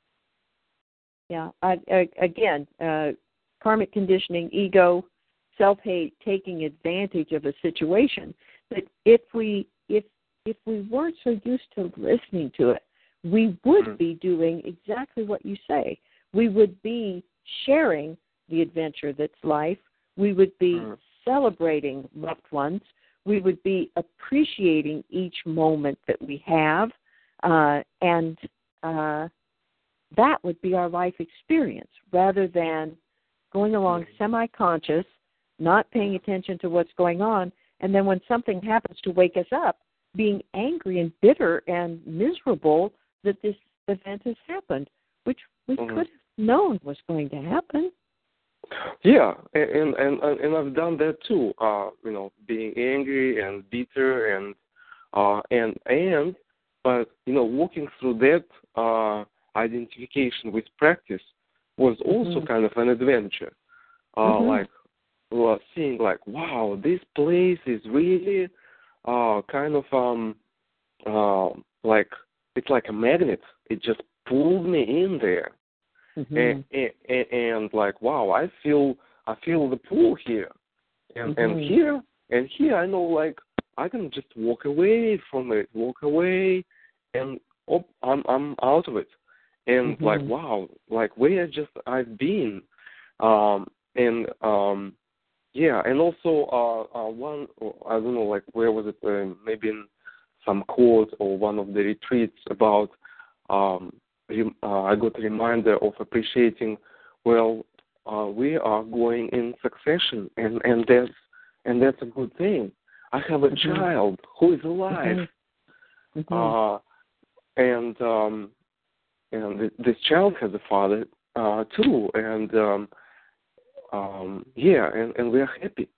karmic conditioning, ego, self-hate, taking advantage of a situation. But if we weren't so used to listening to it, we would be doing exactly what you say. We would be sharing the adventure that's life. We would be celebrating loved ones. We would be appreciating each moment that we have, and that would be our life experience, rather than going along semi-conscious, not paying attention to what's going on, and then when something happens to wake us up, being angry and bitter and miserable that this event has happened, which we could have known was going to happen. Yeah, and I've done that too. You know, being angry and bitter and but you know, walking through that identification with practice was also kind of an adventure. Like seeing, like, wow, this place is really kind of like it's like a magnet. It just pulled me in there. And like, wow, I feel the pull here, and here I know, like, I can just walk away from it, and I'm out of it, and like, wow, like where I've been, and also one, I don't know, like where was it? Maybe in some quote or one of the retreats about. I got a reminder of appreciating. Well, we are going in succession, and that's a good thing. I have a child who is alive, and this child has a father too, and and we are happy,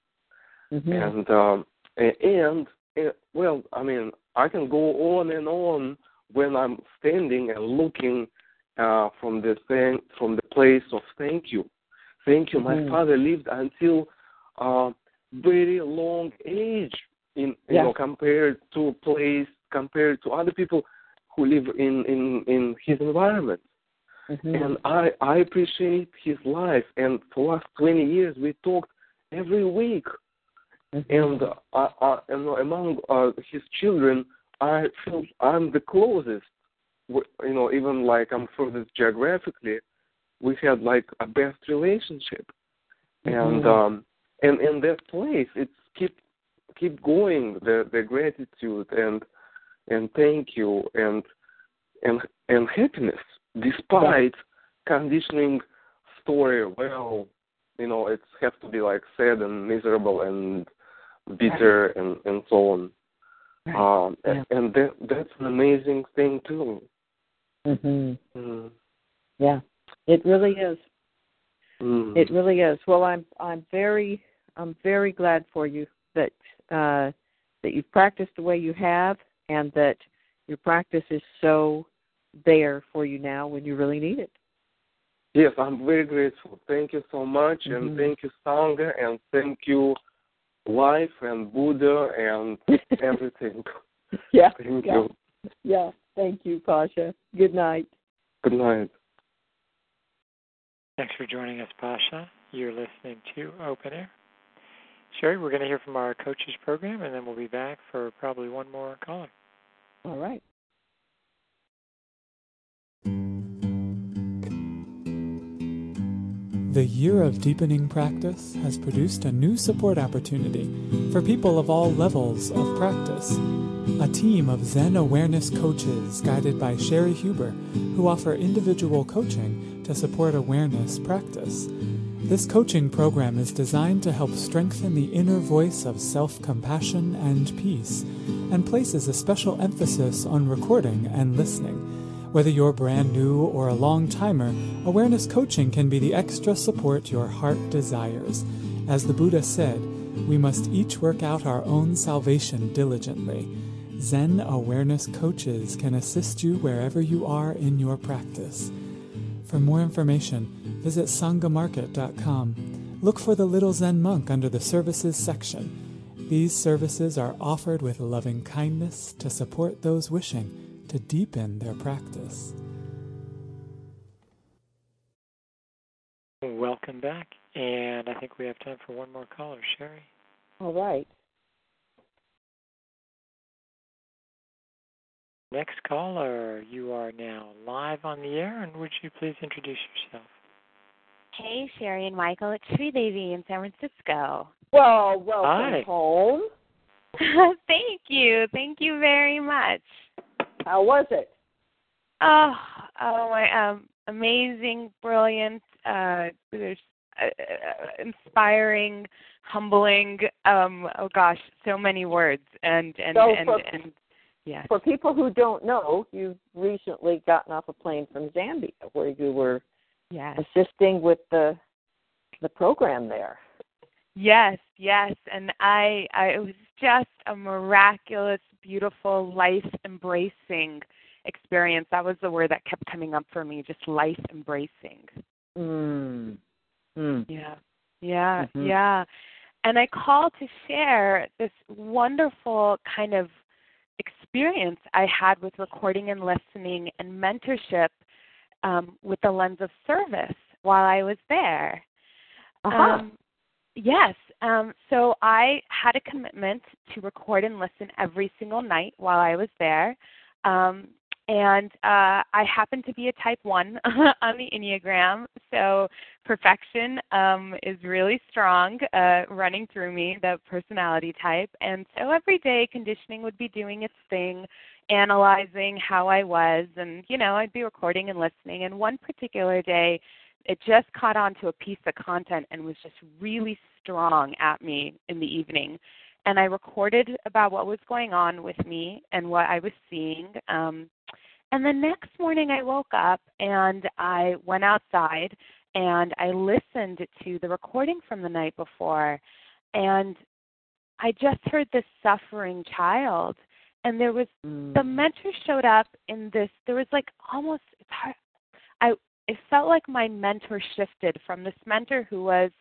and well, I mean, I can go on and on. When I'm standing and looking from the place of thank you, my father lived until very long age in compared to other people who live in his environment. Mm-hmm. And I appreciate his life. And for last 20 years, we talked every week. Mm-hmm. And among his children, I feel I'm the closest. Even like I'm furthest geographically, we had like a best relationship. Mm-hmm. And in that place, it's keep going, the gratitude and thank you and happiness despite conditioning story. Well, it has to be like sad and miserable and bitter and so on. Right. And that's an amazing thing too. Mm-hmm. Mm. Yeah, it really is. Mm. It really is. Well, I'm very glad for you that you've practiced the way you have, and that your practice is so there for you now when you really need it. Yes, I'm very grateful. Thank you so much, Mm-hmm. and thank you, Sangha, and thank you, Life and Buddha and everything. Yeah. Thank you. Yeah. Thank you, Pasha. Good night. Good night. Thanks for joining us, Pasha. You're listening to Open Air. Sherry, we're going to hear from our coaches program, and then we'll be back for probably one more caller. All right. The Year of Deepening Practice has produced a new support opportunity for people of all levels of practice. A team of Zen awareness coaches guided by Sherry Huber, who offer individual coaching to support awareness practice. This coaching program is designed to help strengthen the inner voice of self-compassion and peace, and places a special emphasis on recording and listening. Whether you're brand new or a long-timer, awareness coaching can be the extra support your heart desires. As the Buddha said, we must each work out our own salvation diligently. Zen awareness coaches can assist you wherever you are in your practice. For more information, visit sanghamarket.com. Look for the Little Zen Monk under the Services section. These services are offered with loving kindness to support those wishing to deepen their practice. Welcome back, and I think we have time for one more caller, Sherry. All right. Next caller, you are now live on the air, and would you please introduce yourself? Hey, Sherry and Michael, it's Sridevi in San Francisco. Well, welcome Hi. home. Thank you very much. How was it? Oh, my, amazing, brilliant, inspiring, humbling. Oh gosh, so many words, and yes. For people who don't know, you've recently gotten off a plane from Zambia, where you were assisting with the program there. Yes, and it was just a miraculous, beautiful, life-embracing experience. That was the word that kept coming up for me, just life-embracing. Yeah. And I called to share this wonderful kind of experience I had with recording and listening and mentorship with the lens of service while I was there. Yes. So I had a commitment to record and listen every single night while I was there. And I happen to be a type 1 on the Enneagram, so perfection is really strong running through me, the personality type. And so every day conditioning would be doing its thing, analyzing how I was, and, I'd be recording and listening. And one particular day, it just caught on to a piece of content and was just really strong at me in the evening. And I recorded about what was going on with me and what I was seeing. And the next morning I woke up and I went outside and I listened to the recording from the night before. And I just heard this suffering child. And there was, the mentor showed up in this, there was like almost, it felt like my mentor shifted from this mentor who was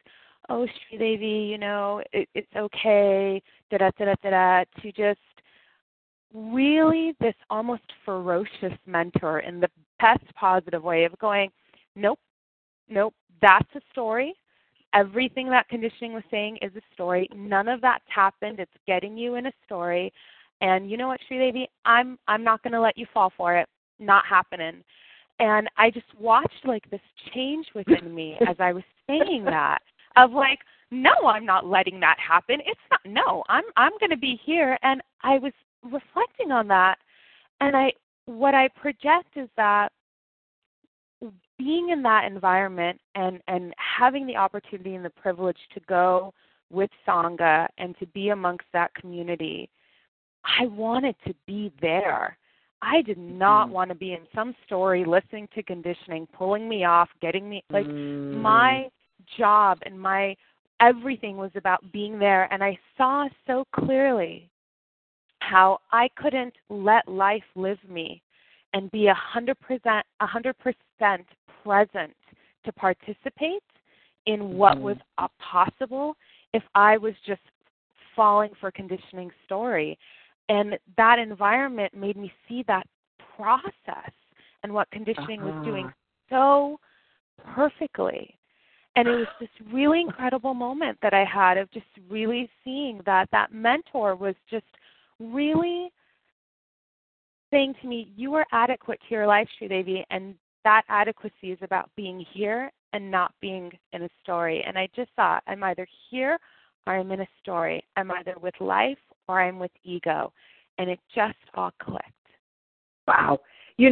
oh, Sridevi, it's okay, da-da-da-da-da-da, to just really this almost ferocious mentor in the best positive way of going, nope, that's a story. Everything that conditioning was saying is a story. None of that's happened. It's getting you in a story. And you know what, Sridevi? I'm not going to let you fall for it. Not happening. And I just watched like this change within me as I was saying that, of like, no, I'm not letting that happen. It's not. No, I'm going to be here. And I was reflecting on that, and what I project is that being in that environment and having the opportunity and the privilege to go with Sangha and to be amongst that community, I wanted to be there. I did not want to be in some story listening to conditioning, pulling me off, getting me, like my job and my everything was about being there. And I saw so clearly how I couldn't let life live me and be 100% present to participate in what was possible if I was just falling for conditioning story. And that environment made me see that process and what conditioning was doing so perfectly. And it was this really incredible moment that I had of just really seeing that mentor was just really saying to me, you are adequate to your life, Sridevi, and that adequacy is about being here and not being in a story. And I just thought, I'm either here or I'm in a story. I'm either with life or I'm with ego. And it just all clicked. Wow.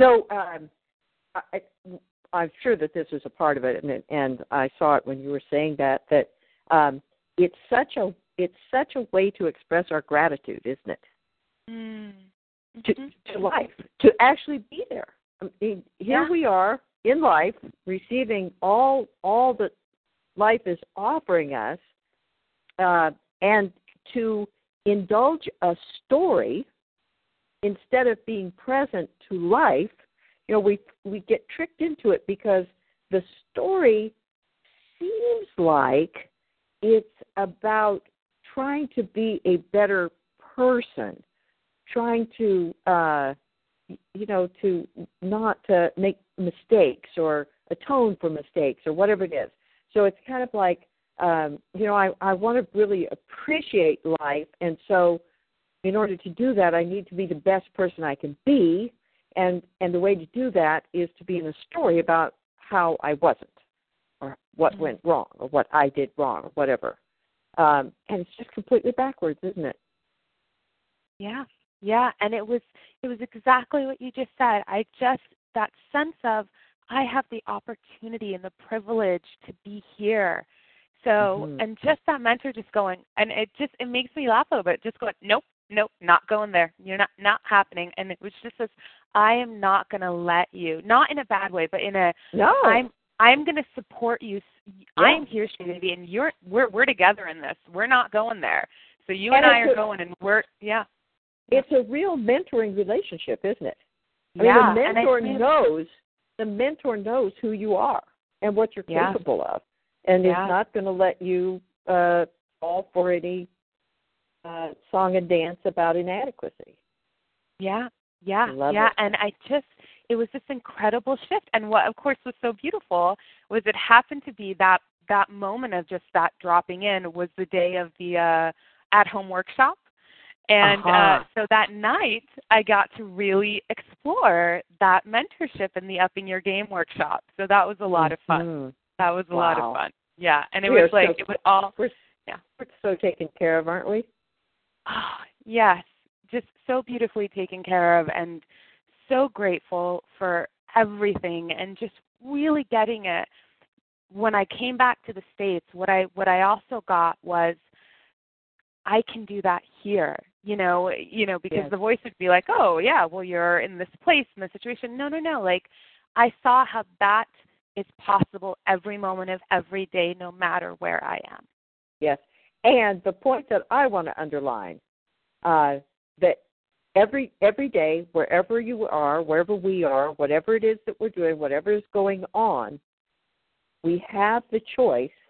I'm sure that this is a part of it, and I saw it when you were saying that it's such a way to express our gratitude, isn't it? To life, to actually be there. I mean, here we are in life, receiving all that life is offering us, and to indulge a story instead of being present to life. We get tricked into it because the story seems like it's about trying to be a better person, trying to, to not to make mistakes or atone for mistakes or whatever it is. So it's kind of like, I want to really appreciate life, and so in order to do that, I need to be the best person I can be, and the way to do that is to be in a story about how I wasn't, or what went wrong, or what I did wrong, or whatever. And it's just completely backwards, isn't it? Yeah, and it was exactly what you just said. That sense of I have the opportunity and the privilege to be here. So, and just that mentor just going, and it makes me laugh a little bit, just going, nope, not going there. You're not happening. And it was just this, I am not going to let you, not in a bad way, but in a, no. I'm going to support you. Yeah. I'm here, Sridevi, and we're together in this. We're not going there. So you and I are going, and we're, It's a real mentoring relationship, isn't it? I mean, the mentor knows who you are and what you're capable of, and is not going to let you fall for any song and dance about inadequacy. And it was this incredible shift. And what, of course, was so beautiful was it happened to be that moment of just that dropping in was the day of the at-home workshop. And so that night, I got to really explore that mentorship in the Upping Your Game workshop. So that was a lot of fun. That was a lot of fun. Yeah, and it was like, it was all... We're so taken care of, aren't we? Oh, yes, just so beautifully taken care of, and so grateful for everything, and just really getting it. When I came back to the States, what I also got was, I can do that here, because the voice would be like, oh, yeah, well, you're in this place, in this situation. No. Like, I saw how that is possible every moment of every day, no matter where I am. Yes. And the point that I want to underline, that every day, wherever you are, wherever we are, whatever it is that we're doing, whatever is going on, we have the choice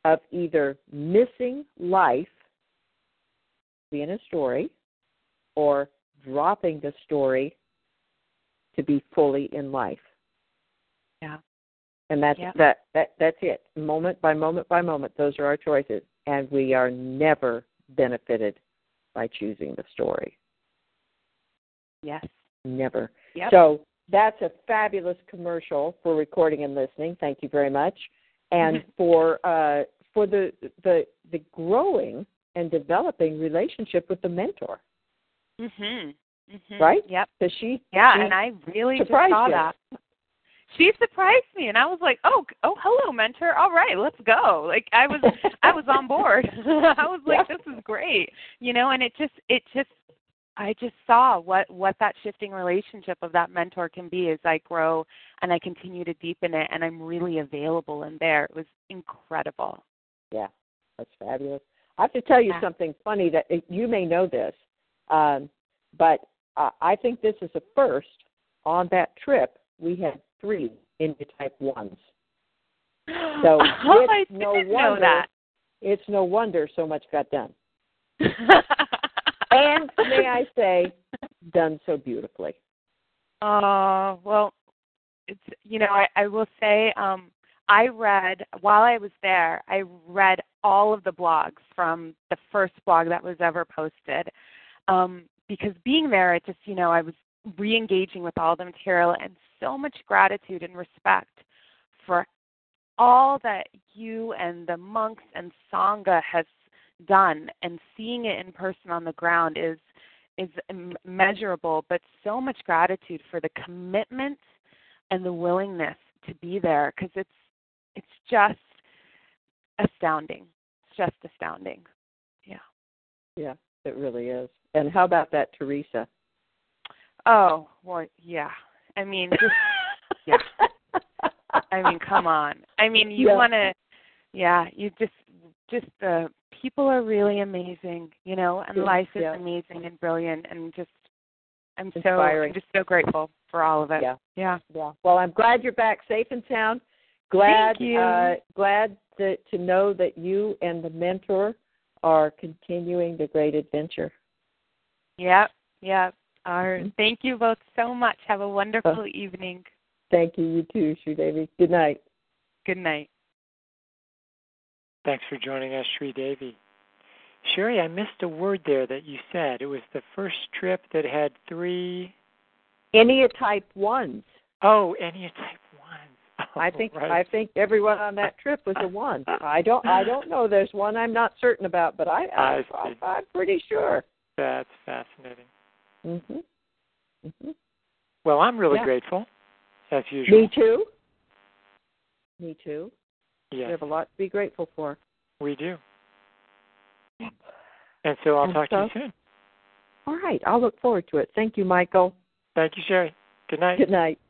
of either missing life, being a story, or dropping the story to be fully in life. Yeah. And that's that's it. Moment by moment by moment, those are our choices. And we are never benefited by choosing the story. Yes. Never. Yep. So that's a fabulous commercial for recording and listening. Thank you very much. And for the growing and developing relationship with the mentor. Right? Yep. Because she and I really just saw that. She surprised me, and I was like, "Oh, hello, mentor. All right, let's go." Like I was on board. I was like, "This is great," And I just saw what that shifting relationship of that mentor can be as I grow and I continue to deepen it, and I'm really available in there. It was incredible. Yeah, that's fabulous. I have to tell you something funny that you may know this, but I think this is a first. On that trip, we had 3 India Type 1s. So it's no wonder that. It's no wonder so much got done. And may I say, done so beautifully. Well, it's I will say I read while I was there. I read all of the blogs from the first blog that was ever posted, because being there, it just I was re-engaging with all the material, and so much gratitude and respect for all that you and the monks and Sangha has done, and seeing it in person on the ground is immeasurable, but so much gratitude for the commitment and the willingness to be there, because it's just astounding. It's just astounding. Yeah, it really is. And how about that, Teresa? Oh, well, yeah. I mean, yeah. I mean, come on. I mean, you want to, you just the people are really amazing, and life is amazing and brilliant, and I'm just so grateful for all of it. Yeah. Well, I'm glad you're back safe and sound. Glad, Thank you. Glad to know that you and the mentor are continuing the great adventure. Yep. Thank you both so much. Have a wonderful evening. Thank you. You too, Sridevi. Good night. Good night. Thanks for joining us, Sridevi. Sherry, I missed a word there that you said. It was the first trip that had 3... India Type 1s. Oh, India Type 1s. Oh, I think everyone on that trip was a 1. I don't know. There's one I'm not certain about, but I'm pretty sure. That's fascinating. Mm-hmm. Well, I'm really grateful, as usual. Me too. Yes. We have a lot to be grateful for. We do. And so I'll talk to you soon. All right. I'll look forward to it. Thank you, Michael. Thank you, Sherry. Good night. Good night.